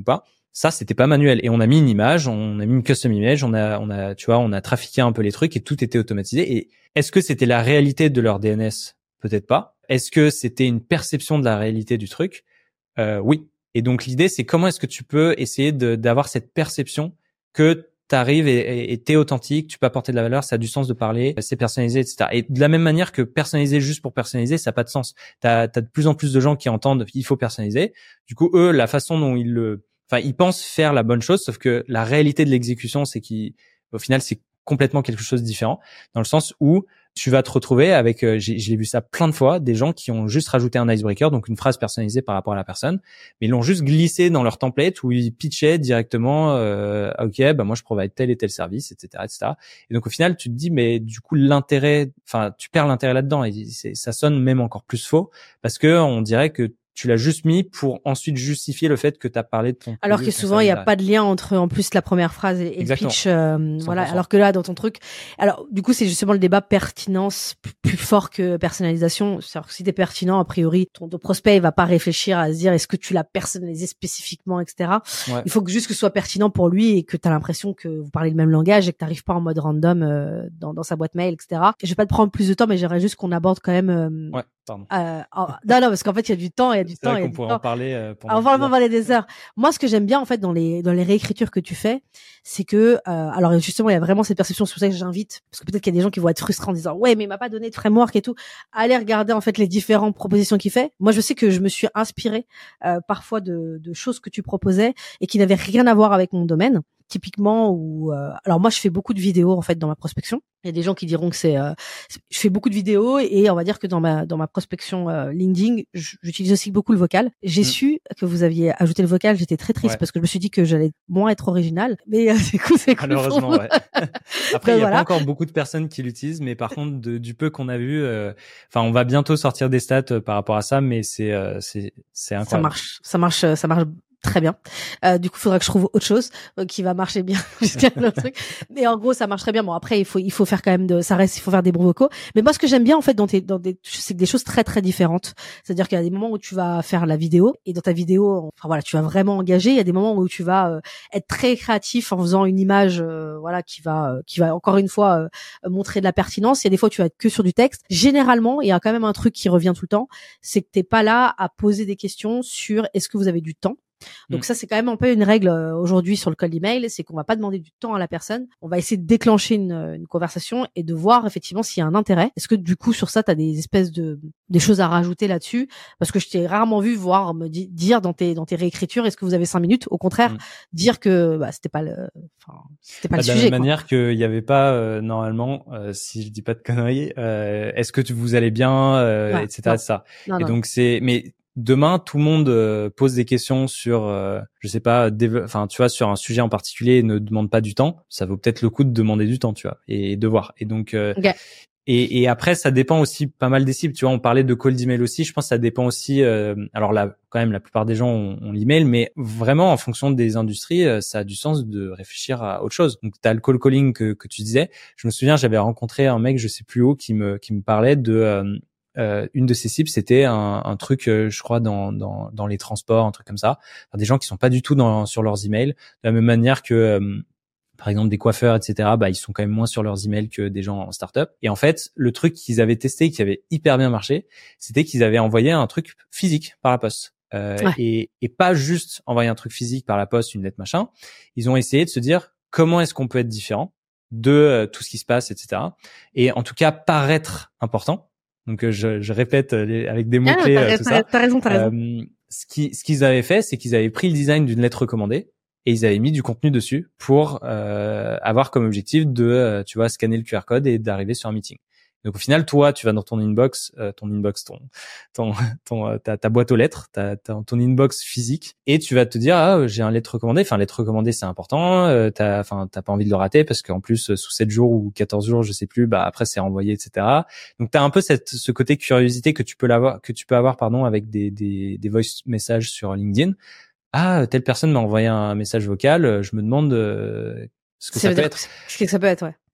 Ça, c'était pas manuel. Et on a mis une image, on a mis une custom image, on a, on a, tu vois, on a trafiqué un peu les trucs et tout était automatisé. Et est-ce que c'était la réalité de leur D N S? Peut-être pas. Est-ce que c'était une perception de la réalité du truc? Euh, oui. Et donc l'idée, c'est comment est-ce que tu peux essayer de, d'avoir cette perception que t'arrives et, et t'es authentique, tu peux apporter de la valeur, ça a du sens de parler, c'est personnalisé, et cetera. Et de la même manière que personnaliser juste pour personnaliser, ça n'a pas de sens. T'as, t'as de plus en plus de gens qui entendent il faut personnaliser. Du coup, eux, la façon dont ils le, enfin, ils pensent faire la bonne chose, sauf que la réalité de l'exécution, c'est qu'au final, c'est complètement quelque chose de différent, dans le sens où tu vas te retrouver avec, euh, j'ai, j'ai vu ça plein de fois, des gens qui ont juste rajouté un icebreaker, donc une phrase personnalisée par rapport à la personne, mais ils l'ont juste glissé dans leur template où ils pitchaient directement, euh, ok, bah moi je provide tel et tel service, et cetera, et cetera. Et donc au final, tu te dis, mais du coup l'intérêt, enfin tu perds l'intérêt là-dedans et c'est, ça sonne même encore plus faux parce que on dirait que tu l'as juste mis pour ensuite justifier le fait que tu as parlé de ton alors que souvent il y a pas de lien entre en plus la première phrase et, et le pitch euh, voilà, alors que là dans ton truc, alors du coup c'est justement le débat pertinence plus fort que personnalisation. C'est-à-dire que si t'es pertinent, a priori ton, ton prospect il va pas réfléchir à se dire est-ce que tu l'as personnalisé spécifiquement, etc. Ouais. Il faut que juste que ce soit pertinent pour lui et que tu as l'impression que vous parlez le même langage et que t'arrives pas en mode random euh, dans, dans sa boîte mail, etc. Et je vais pas te prendre plus de temps, mais j'aimerais juste qu'on aborde quand même euh, ouais, pardon. Euh, oh, non non parce qu'en fait il y a du temps, il y a du c'est temps, vrai il y a qu'on du pourrait temps. en parler euh, pendant on va en parler des heures. Moi ce que j'aime bien en fait dans les dans les réécritures que tu fais, c'est que euh, alors justement il y a vraiment cette perception, c'est pour ça que j'invite, parce que peut-être qu'il y a des gens qui vont être frustrés en disant ouais mais il m'a pas donné de framework et tout. Allez regarder en fait les différentes propositions qu'il fait. Moi je sais que je me suis inspirée euh, parfois de, de choses que tu proposais et qui n'avaient rien à voir avec mon domaine. Typiquement où euh, alors moi je fais beaucoup de vidéos en fait dans ma prospection. Il y a des gens qui diront que c'est euh, je fais beaucoup de vidéos et on va dire que dans ma dans ma prospection euh, LinkedIn, j'utilise aussi beaucoup le vocal. J'ai mmh. su que vous aviez ajouté le vocal, j'étais très triste ouais. parce que je me suis dit que j'allais moins être original, mais euh, c'est cool, c'est cool. Malheureusement ouais. Après il y a voilà. pas encore beaucoup de personnes qui l'utilisent, mais par contre de, du peu qu'on a vu euh, enfin on va bientôt sortir des stats euh, par rapport à ça, mais c'est euh, c'est c'est incroyable. Ça marche, ça marche ça marche très bien. Euh, du coup, il faudra que je trouve autre chose euh, qui va marcher bien jusqu'à l'autre truc. Mais en gros, ça marche très bien. Bon, après, il faut, il faut faire quand même de, ça reste, il faut faire des bons vocaux. Mais moi, ce que j'aime bien, en fait, dans tes, dans des, c'est des choses très, très différentes. C'est-à-dire qu'il y a des moments où tu vas faire la vidéo et dans ta vidéo, enfin voilà, tu vas vraiment engager. Il y a des moments où tu vas euh, être très créatif en faisant une image, euh, voilà, qui va, euh, qui va encore une fois euh, montrer de la pertinence. Il y a des fois, tu vas être que sur du texte. Généralement, il y a quand même un truc qui revient tout le temps, c'est que t'es pas là à poser des questions sur est-ce que vous avez du temps. Donc mmh. ça, c'est quand même un peu une règle euh, aujourd'hui sur le cold email, c'est qu'on va pas demander du temps à la personne. On va essayer de déclencher une, une conversation et de voir effectivement s'il y a un intérêt. Est-ce que du coup sur ça, tu as des espèces de des choses à rajouter là-dessus? Parce que je t'ai rarement vu voir me di- dire dans tes dans tes réécritures, est-ce que vous avez cinq minutes? Au contraire, mmh. dire que bah c'était pas le, enfin c'était pas bah, le de sujet. De la même manière qu'il y avait pas euh, normalement, euh, si je dis pas de conneries, euh, est-ce que tu, vous allez bien, euh, ouais, et cetera. Non. Ça. Non, et non, donc non. c'est mais demain, tout le monde euh, pose des questions sur, euh, je sais pas, déve- enfin, tu vois, sur un sujet en particulier et ne demande pas du temps. Ça vaut peut-être le coup de demander du temps, tu vois, et de voir. Et donc, euh, okay. et, et après, ça dépend aussi pas mal des cibles. Tu vois, on parlait de cold email aussi. Je pense que ça dépend aussi. Euh, alors là, quand même, la plupart des gens ont, ont l'email, mais vraiment, en fonction des industries, euh, ça a du sens de réfléchir à autre chose. Donc, t'as le cold calling que, que tu disais. Je me souviens, j'avais rencontré un mec, je sais plus où, qui me qui me parlait de euh, Euh, une de ces cibles, c'était un, un truc, euh, je crois, dans, dans, dans les transports, un truc comme ça. Enfin, des gens qui sont pas du tout dans, sur leurs emails, de la même manière que, euh, par exemple, des coiffeurs, et cetera. Bah, ils sont quand même moins sur leurs emails que des gens en start-up. Et en fait, le truc qu'ils avaient testé, qui avait hyper bien marché, c'était qu'ils avaient envoyé un truc physique par la poste. Euh, ouais. et, et pas juste envoyer un truc physique par la poste, une lettre, machin. Ils ont essayé de se dire comment est-ce qu'on peut être différent de euh, tout ce qui se passe, et cetera. Et en tout cas, paraître important. Donc je, je répète les, avec des mots clés ah, tout t'as, ça. T'as raison, t'as raison. Euh, ce qui, ce qu'ils avaient fait, c'est qu'ils avaient pris le design d'une lettre recommandée et ils avaient mis du contenu dessus pour euh, avoir comme objectif de, euh, tu vois, scanner le Q R code et d'arriver sur un meeting. Donc au final, toi, tu vas dans ton inbox, euh, ton inbox, ton, ton, ton, euh, ta, ta boîte aux lettres, ta, ta, ton inbox physique, et tu vas te dire ah j'ai un lettre recommandée. Enfin, lettre recommandée, c'est important. Euh, t'as, enfin, t'as pas envie de le rater parce qu'en plus sous sept jours ou quatorze jours, je sais plus, bah après c'est renvoyé, et cetera. Donc t'as un peu cette, ce côté curiosité que tu peux l'avoir, que tu peux avoir, pardon, avec des, des, des voice messages sur LinkedIn. Ah, telle personne m'a envoyé un message vocal. Je me demande euh, ce que ça, ça peut être. Ce que ça peut être, ouais.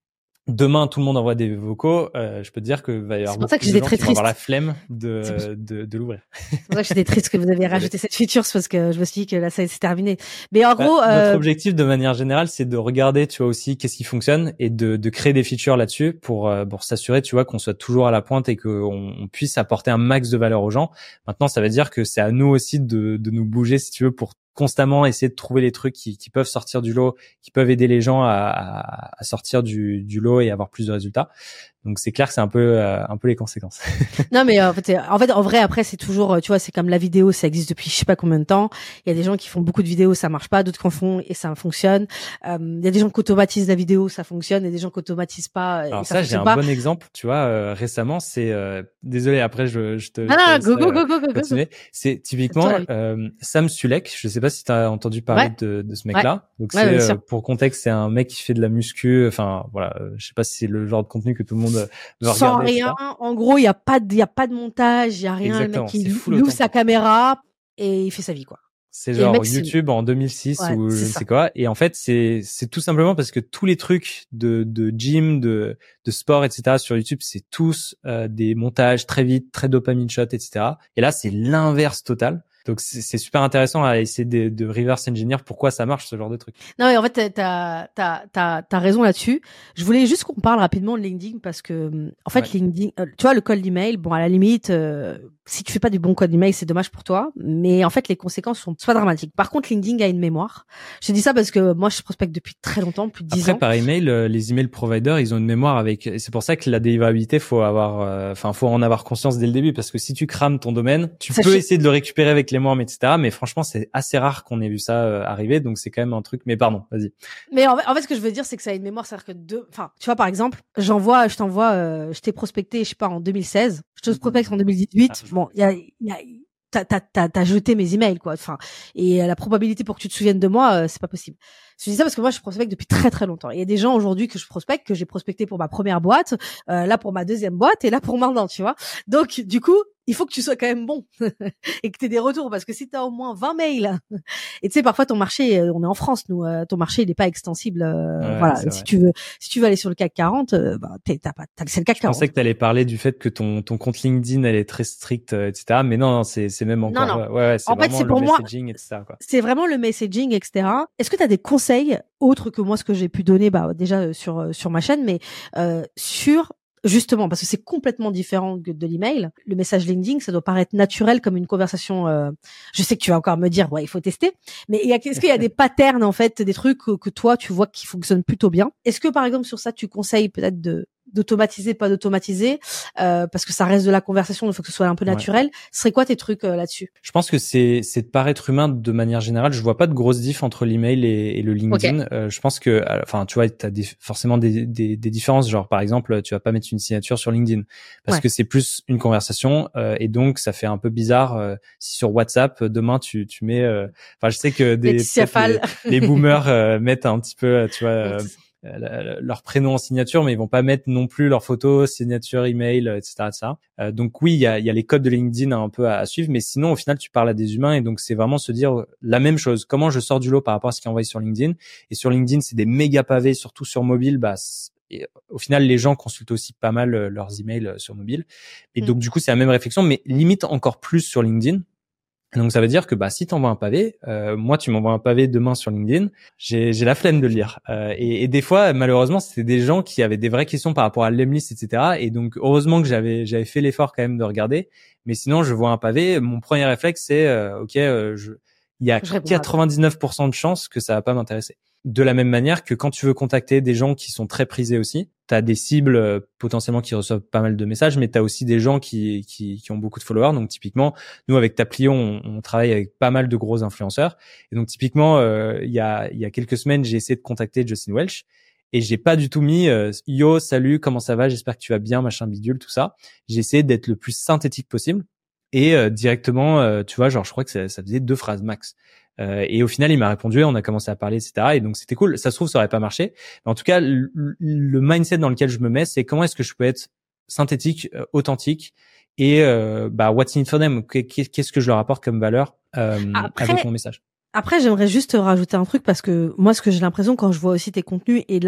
demain tout le monde envoie des vocaux, euh, je peux te dire que va y avoir beaucoup de gens qui vont avoir la flemme de de, de l'ouvrir. C'est pour ça que j'étais triste que vous avez rajouté cette feature, parce que je me suis dit que là ça c'est terminé. Mais en bah, gros, notre euh... objectif de manière générale, c'est de regarder, tu vois aussi qu'est-ce qui fonctionne et de de créer des features là-dessus pour euh, pour s'assurer, tu vois, qu'on soit toujours à la pointe et qu'on on puisse apporter un max de valeur aux gens. Maintenant, ça veut dire que c'est à nous aussi de de nous bouger, si tu veux, pour constamment essayer de trouver les trucs qui, qui peuvent sortir du lot, qui peuvent aider les gens à, à, à sortir du, du lot et avoir plus de résultats. Donc c'est clair que c'est un peu euh, un peu les conséquences. Non mais euh, en fait en fait en vrai après c'est toujours tu vois c'est comme la vidéo, ça existe depuis je sais pas combien de temps. Il y a des gens qui font beaucoup de vidéos, ça marche pas, d'autres qui en font et ça fonctionne. Euh, il y a des gens qui automatisent la vidéo, ça fonctionne, et des gens qui automatisent pas. Alors et ça, ça j'ai un pas. bon exemple, tu vois, euh, récemment, c'est euh, désolé après je je te Ah je non, te go, go, go, go, go, continuer. go. C'est typiquement euh, Sam Sulek, je sais pas si tu as entendu parler Ouais. de de ce mec-là. Ouais. Donc ouais, c'est euh, pour contexte, c'est un mec qui fait de la muscu, enfin voilà, euh, je sais pas si c'est le genre de contenu que tout le monde veut Sans regarder. rien, en gros, il y a pas de il y a pas de montage, il y a rien, Exactement, le mec il, il ouvre sa caméra et il fait sa vie quoi. C'est genre mec, YouTube en deux mille six ouais, ou je ne ça. sais quoi. Et en fait, c'est c'est tout simplement parce que tous les trucs de de gym, de de sport, et cetera sur YouTube, c'est tous euh, des montages très vite, très dopamine shot, et cetera. Et là, c'est l'inverse total. Donc c'est, c'est super intéressant à essayer de, de reverse engineer pourquoi ça marche ce genre de truc. Non mais en fait t'as t'as t'as t'as raison là-dessus. Je voulais juste qu'on parle rapidement de LinkedIn parce que en fait ouais. LinkedIn, euh, tu vois le code d'email, bon à la limite euh, si tu fais pas du bon code d'email c'est dommage pour toi, mais en fait les conséquences sont pas dramatiques. Par contre LinkedIn a une mémoire. Je te dis ça parce que moi je prospecte depuis très longtemps, plus de dix Après, ans. Après par email, euh, les email providers ils ont une mémoire avec. Et c'est pour ça que la délivrabilité faut avoir, enfin euh, faut en avoir conscience dès le début parce que si tu crames ton domaine, tu ça peux ch... essayer de le récupérer avec les mois, et cetera. Mais franchement, c'est assez rare qu'on ait vu ça euh, arriver, donc c'est quand même un truc. Mais pardon, vas-y. Mais en fait, en fait, ce que je veux dire, c'est que ça a une mémoire, c'est-à-dire que deux, enfin, tu vois, par exemple, j'envoie, je t'envoie, euh, je t'ai prospecté, je sais pas, en deux mille seize, je te prospecte en deux mille dix-huit. Ah, bon, il y a, il y a, t'as, t'as, t'as, t'as jeté mes emails, quoi. Enfin, et la probabilité pour que tu te souviennes de moi, euh, c'est pas possible. Je dis ça parce que moi, je prospecte depuis très très longtemps. Il y a des gens aujourd'hui que je prospecte, que j'ai prospecté pour ma première boîte, euh, là pour ma deuxième boîte et là pour maintenant, tu vois. Donc, du coup, il faut que tu sois quand même bon et que tu aies des retours parce que si tu as au moins vingt mails et tu sais parfois ton marché, on est en France nous, euh, ton marché il est pas extensible, euh, ouais, voilà. Si vrai. tu veux, si tu veux aller sur le C A C quarante, euh, bah t'es, t'as pas, t'as, c'est le C A C quarante. Je pensais que tu allais parler du fait que ton ton compte LinkedIn elle est très stricte, euh, et cetera. Mais non, non c'est c'est même encore, non, non. ouais, ouais c'est en vraiment fait, c'est le pour messaging, moi, et cetera. Quoi. C'est vraiment le messaging, et cetera. Est-ce que tu as des conseils autres que moi ce que j'ai pu donner, bah déjà sur sur ma chaîne, mais euh, sur justement, parce que c'est complètement différent de l'email. Le message LinkedIn, ça doit paraître naturel comme une conversation. Euh, je sais que tu vas encore me dire, ouais, il faut tester. Mais il y a, est-ce qu'il y a des patterns, en fait, des trucs que, que toi, tu vois qui fonctionnent plutôt bien? Est-ce que, par exemple, sur ça, tu conseilles peut-être de d'automatiser, pas d'automatiser, euh, parce que ça reste de la conversation, il faut que ce soit un peu naturel. Ouais. Ce serait quoi tes trucs euh, là-dessus? Je pense que c'est c'est de paraître humain de manière générale. Je vois pas de grosse diff entre l'email et, et le LinkedIn. Okay. Euh, je pense que, enfin, tu vois, t'as des, forcément des, des des différences. Genre, par exemple, tu vas pas mettre une signature sur LinkedIn parce ouais. que c'est plus une conversation euh, et donc ça fait un peu bizarre euh, si sur WhatsApp demain tu tu mets. Enfin, euh, je sais que des les, les boomers euh, mettent un petit peu, tu vois. Euh, leur prénom en signature, mais ils vont pas mettre non plus leur photo, signature, email, et cetera, et cetera. Euh, donc oui, il y a, y a les codes de LinkedIn un peu à, à suivre, mais sinon au final tu parles à des humains et donc c'est vraiment se dire la même chose. Comment je sors du lot par rapport à ce qui est envoyé sur LinkedIn? Et sur LinkedIn, c'est des méga pavés, surtout sur mobile. Bah et au final, les gens consultent aussi pas mal leurs emails sur mobile. Et mmh. donc du coup, c'est la même réflexion, mais limite encore plus sur LinkedIn. Donc ça veut dire que bah si t'envoies un pavé, euh, moi tu m'envoies un pavé demain sur LinkedIn, j'ai j'ai la flemme de le lire. Euh, et, et des fois malheureusement c'était des gens qui avaient des vraies questions par rapport à l'Emlist, et cetera. Et donc heureusement que j'avais j'avais fait l'effort quand même de regarder. Mais sinon je vois un pavé, mon premier réflexe c'est euh, ok, euh, je il y a quatre-vingt-dix-neuf pour cent de chances que ça va pas m'intéresser. De la même manière que quand tu veux contacter des gens qui sont très prisés aussi, tu as des cibles euh, potentiellement qui reçoivent pas mal de messages, mais tu as aussi des gens qui, qui qui ont beaucoup de followers. Donc typiquement, nous avec Taplio, on, on travaille avec pas mal de gros influenceurs. Et donc typiquement, euh, il y a il y a quelques semaines, j'ai essayé de contacter Justin Welch et j'ai pas du tout mis euh, yo, salut, comment ça va, j'espère que tu vas bien, machin bidule, tout ça. J'ai essayé d'être le plus synthétique possible et euh, directement, euh, tu vois, genre je crois que ça, ça faisait deux phrases max. Euh, et au final, il m'a répondu, on a commencé à parler, et cetera. Et donc, c'était cool. Ça se trouve, ça aurait pas marché. Mais en tout cas, le, le mindset dans lequel je me mets, c'est comment est-ce que je peux être synthétique, euh, authentique et euh, bah what's in for them, qu'est-ce que je leur apporte comme valeur euh, Après, avec mon message. Après, j'aimerais juste rajouter un truc parce que moi, ce que j'ai l'impression quand je vois aussi tes contenus et là, donc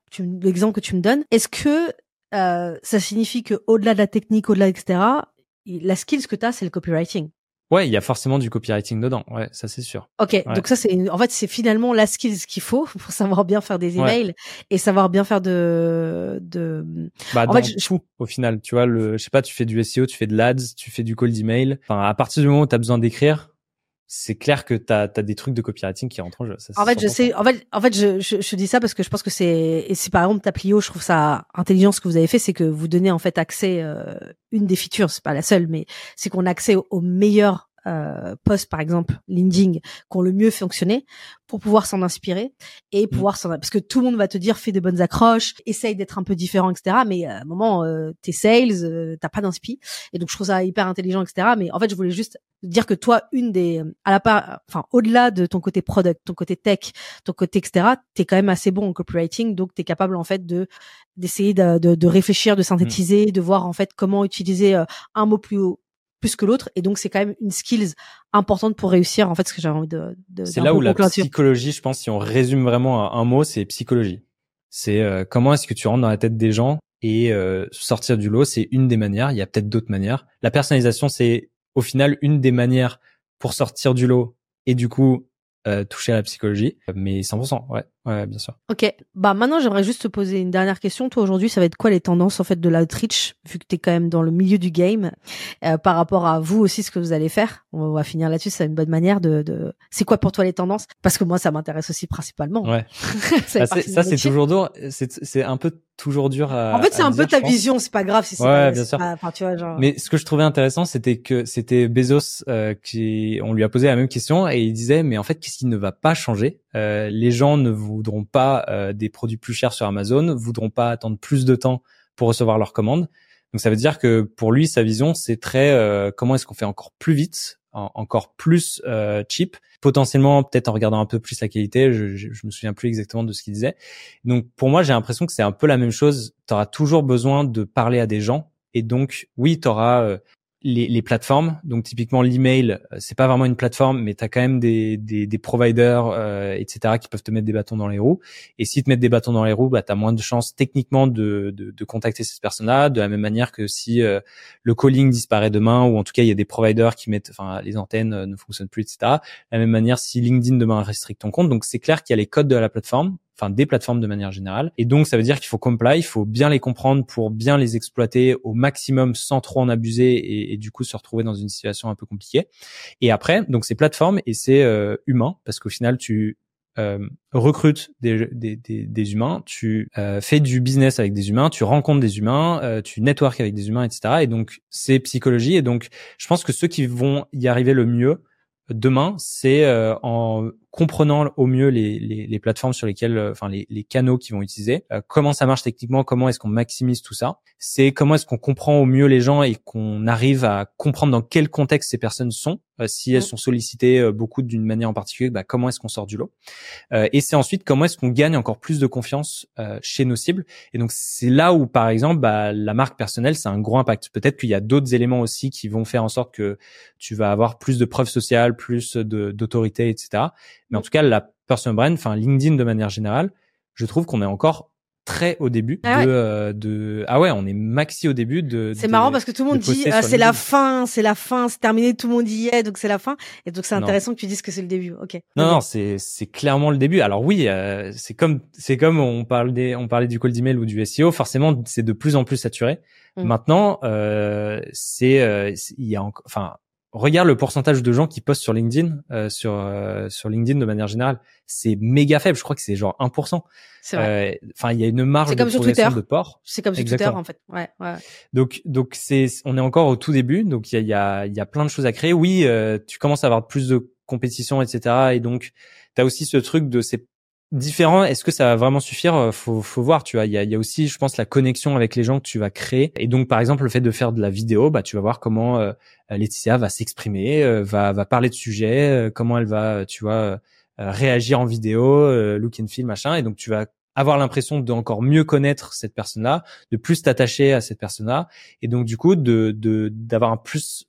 tu, l'exemple que tu me donnes, est-ce que euh, ça signifie que au-delà de la technique, au-delà, et cetera, la skills que t'as, c'est le copywriting? Ouais, il y a forcément du copywriting dedans. Ouais, ça c'est sûr. Ok, Ouais. donc ça c'est, en fait, c'est finalement la skills qu'il faut pour savoir bien faire des emails ouais. et savoir bien faire de, de. Bah en dans fait, je... tout au final, tu vois, le, je sais pas, tu fais du S E O, tu fais de l'ads, tu fais du cold email. Enfin, à partir du moment où t'as besoin d'écrire, c'est clair que t'as t'as des trucs de copywriting qui rentrent en jeu. Ça, en fait, je sais. En fait, en fait, je, je je dis ça parce que je pense que c'est et c'est par exemple Taplio, je trouve ça intelligent ce que vous avez fait, c'est que vous donnez en fait accès euh, une des features, c'est pas la seule, mais c'est qu'on a accès aux au meilleurs euh, posts par exemple LinkedIn qui ont le mieux fonctionné pour pouvoir s'en inspirer et pouvoir mmh. s'en parce que tout le monde va te dire fais des bonnes accroches, essaye d'être un peu différent, et cetera. Mais à un moment, euh, t'es sales, euh, t'as pas d'inspi et donc je trouve ça hyper intelligent, et cetera. Mais en fait, je voulais juste dire que toi, une des à la part, enfin au-delà de ton côté product, ton côté tech, ton côté et cetera, t'es quand même assez bon en copywriting, donc t'es capable en fait de d'essayer de, de, de réfléchir, de synthétiser, mmh. de voir en fait comment utiliser euh, un mot plus haut plus que l'autre, et donc c'est quand même une skills importante pour réussir en fait ce que j'avais envie de, de c'est là où la psychologie, je pense, si on résume vraiment à un mot, c'est psychologie. C'est euh, comment est-ce que tu rentres dans la tête des gens et euh, sortir du lot, c'est une des manières, il y a peut-être d'autres manières. La personnalisation, c'est au final une des manières pour sortir du lot et du coup euh, toucher à la psychologie, mais cent pour cent, ouais, ouais, bien sûr. Ok, bah maintenant j'aimerais juste te poser une dernière question. Toi aujourd'hui, ça va être quoi les tendances en fait de l'outreach, vu que t'es quand même dans le milieu du game, euh, par rapport à vous aussi ce que vous allez faire. On va finir là-dessus, c'est une bonne manière de, de... C'est quoi pour toi les tendances? Parce que moi ça m'intéresse aussi principalement. Ouais. ça, c'est, ça c'est toujours dur. C'est, c'est un peu toujours dur à. En fait, c'est à un dire, peu ta vision. C'est pas grave si c'est ouais, pas. bien c'est sûr. Pas, enfin, tu vois, genre. Mais ce que je trouvais intéressant, c'était que c'était Bezos euh, qui, on lui a posé la même question et il disait, mais en fait, qu'est-ce qui ne va pas changer? Euh, les gens ne voudront pas euh, des produits plus chers sur Amazon, voudront pas attendre plus de temps pour recevoir leurs commandes. Donc ça veut dire que pour lui, sa vision, c'est très euh, comment est-ce qu'on fait encore plus vite, en, encore plus euh, cheap, potentiellement peut-être en regardant un peu plus la qualité. Je, je, je me souviens plus exactement de ce qu'il disait. Donc pour moi, j'ai l'impression que c'est un peu la même chose. Tu auras toujours besoin de parler à des gens et donc oui, tu auras euh, les, les plateformes. Donc typiquement l'email, c'est pas vraiment une plateforme, mais tu as quand même des, des, des providers, euh, et cetera qui peuvent te mettre des bâtons dans les roues. Et si te mettent des bâtons dans les roues, bah, tu as moins de chances techniquement de, de, de contacter ces personnes-là, de la même manière que si euh, le calling disparaît demain, ou en tout cas il y a des providers qui mettent, enfin les antennes euh, ne fonctionnent plus, et cetera. De la même manière si LinkedIn demain restricte ton compte. Donc c'est clair qu'il y a les codes de la plateforme, enfin des plateformes de manière générale. Et donc ça veut dire qu'il faut comply, il faut bien les comprendre pour bien les exploiter au maximum sans trop en abuser et, et du coup se retrouver dans une situation un peu compliquée. Et après, donc c'est plateforme et c'est euh, humain, parce qu'au final tu euh, recrutes des, des, des, des humains, tu euh, fais du business avec des humains, tu rencontres des humains, euh, tu networks avec des humains, et cetera. Et donc c'est psychologie. Et donc je pense que ceux qui vont y arriver le mieux demain, c'est euh, en comprenant au mieux les, les, les plateformes sur lesquelles, euh, enfin les, les canaux qu'ils vont utiliser, euh, comment ça marche techniquement, comment est-ce qu'on maximise tout ça. C'est comment est-ce qu'on comprend au mieux les gens et qu'on arrive à comprendre dans quel contexte ces personnes sont. Euh, si elles sont sollicitées euh, beaucoup d'une manière en particulier, bah, comment est-ce qu'on sort du lot. Euh, et c'est ensuite comment est-ce qu'on gagne encore plus de confiance euh, chez nos cibles. Et donc c'est là où par exemple bah, la marque personnelle, c'est un gros impact. Peut-être qu'il y a d'autres éléments aussi qui vont faire en sorte que tu vas avoir plus de preuves sociales, plus de, d'autorité, et cetera. Mais en tout cas, la personal brand, enfin LinkedIn de manière générale, je trouve qu'on est encore très au début ah ouais. de, euh, de ah ouais, on est maxi au début de. C'est de, marrant parce que tout le monde dit euh, c'est la fin, c'est la fin, c'est terminé, tout le monde y est, donc c'est la fin. Et donc c'est intéressant non. que tu dises que c'est le début. Ok. Non okay. non, c'est c'est clairement le début. Alors oui, euh, c'est comme c'est comme on parle des on parlait du cold email ou du S E O. Forcément, c'est de plus en plus saturé. Mmh. Maintenant, euh, c'est euh, il y a encore, enfin. Regarde le pourcentage de gens qui postent sur LinkedIn, euh, sur euh, sur LinkedIn de manière générale, c'est méga faible. Je crois que c'est genre un pour cent. C'est vrai. Enfin, euh, il y a une marge de progression de port. C'est comme sur Exactement. Twitter en fait. Ouais, ouais. Donc donc c'est on est encore au tout début. Donc il y a il y a il y a plein de choses à créer. Oui, euh, tu commences à avoir plus de compétition, et cetera. Et donc t'as aussi ce truc de c'est différent. Est-ce que ça va vraiment suffire? Faut, faut voir. Tu vois, il y a, il y a aussi, je pense, la connexion avec les gens que tu vas créer. Et donc, par exemple, le fait de faire de la vidéo, bah, tu vas voir comment euh, Laetitia va s'exprimer, euh, va, va parler de sujets, euh, comment elle va, tu vois, euh, réagir en vidéo, euh, look and feel, machin. Et donc, tu vas avoir l'impression de encore mieux connaître cette personne-là, de plus t'attacher à cette personne-là, et donc du coup de de d'avoir un plus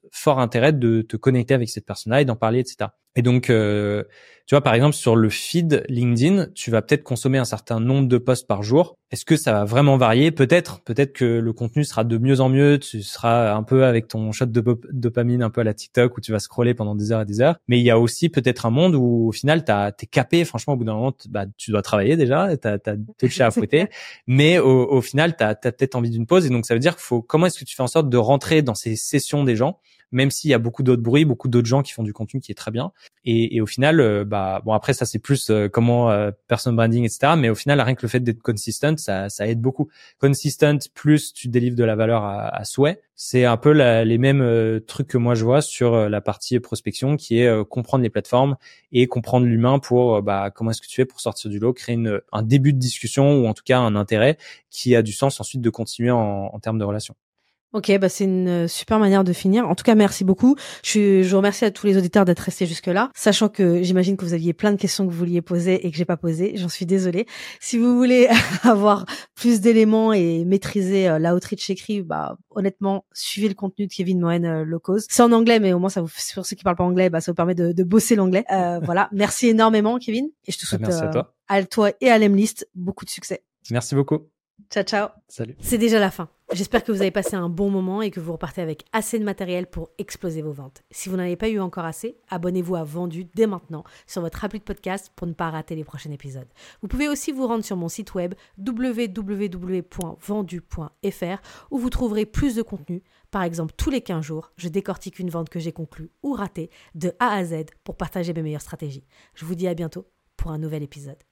fort intérêt de te connecter avec cette personne-là et d'en parler, et cetera. Et donc, euh, tu vois, par exemple, sur le feed LinkedIn, tu vas peut-être consommer un certain nombre de posts par jour. Est-ce que ça va vraiment varier? Peut-être. Peut-être que le contenu sera de mieux en mieux. Tu seras un peu avec ton shot de pop- dopamine un peu à la TikTok où tu vas scroller pendant des heures et des heures. Mais il y a aussi peut-être un monde où, au final, t'as, t'es capé. Franchement, au bout d'un moment, t- bah, tu dois travailler déjà. T'as, t'as deux chats à fouetter. Mais au, au final, t'as, t'as peut-être envie d'une pause. Et donc, ça veut dire qu'il faut, comment est-ce que tu fais en sorte de rentrer dans ces sessions des gens? Même s'il y a beaucoup d'autres bruits, beaucoup d'autres gens qui font du contenu qui est très bien. Et, et au final, euh, bah bon après ça c'est plus euh, comment euh, personal branding, et cetera. Mais au final, rien que le fait d'être consistent, ça, ça aide beaucoup. Consistent plus tu délivres de la valeur à, à souhait. C'est un peu la, les mêmes euh, trucs que moi je vois sur euh, la partie prospection, qui est euh, comprendre les plateformes et comprendre l'humain pour euh, bah comment est-ce que tu fais pour sortir du lot, créer une, un début de discussion ou en tout cas un intérêt qui a du sens ensuite de continuer en, en termes de relation. Ok, bah c'est une super manière de finir. En tout cas, merci beaucoup. Je, je vous remercie à tous les auditeurs d'être restés jusque-là, sachant que j'imagine que vous aviez plein de questions que vous vouliez poser et que j'ai pas posées. J'en suis désolée. Si vous voulez avoir plus d'éléments et maîtriser euh, l'outreach écrit, bah honnêtement, suivez le contenu de Kevin Moen euh, low cause. C'est en anglais, mais au moins ça vous, pour ceux qui parlent pas anglais, bah ça vous permet de, de bosser l'anglais. Euh, voilà. Merci énormément, Kevin, et je te Bah, souhaite merci à euh, toi. à toi et à l'Emlist beaucoup de succès. Merci beaucoup. Ciao, ciao. Salut. C'est déjà la fin. J'espère que vous avez passé un bon moment et que vous repartez avec assez de matériel pour exploser vos ventes. Si vous n'en avez pas eu encore assez, abonnez-vous à Vendu dès maintenant sur votre appli de podcast pour ne pas rater les prochains épisodes. Vous pouvez aussi vous rendre sur mon site web w w w point vendu point f r où vous trouverez plus de contenu. Par exemple, tous les quinze jours, je décortique une vente que j'ai conclue ou ratée de A à Z pour partager mes meilleures stratégies. Je vous dis à bientôt pour un nouvel épisode.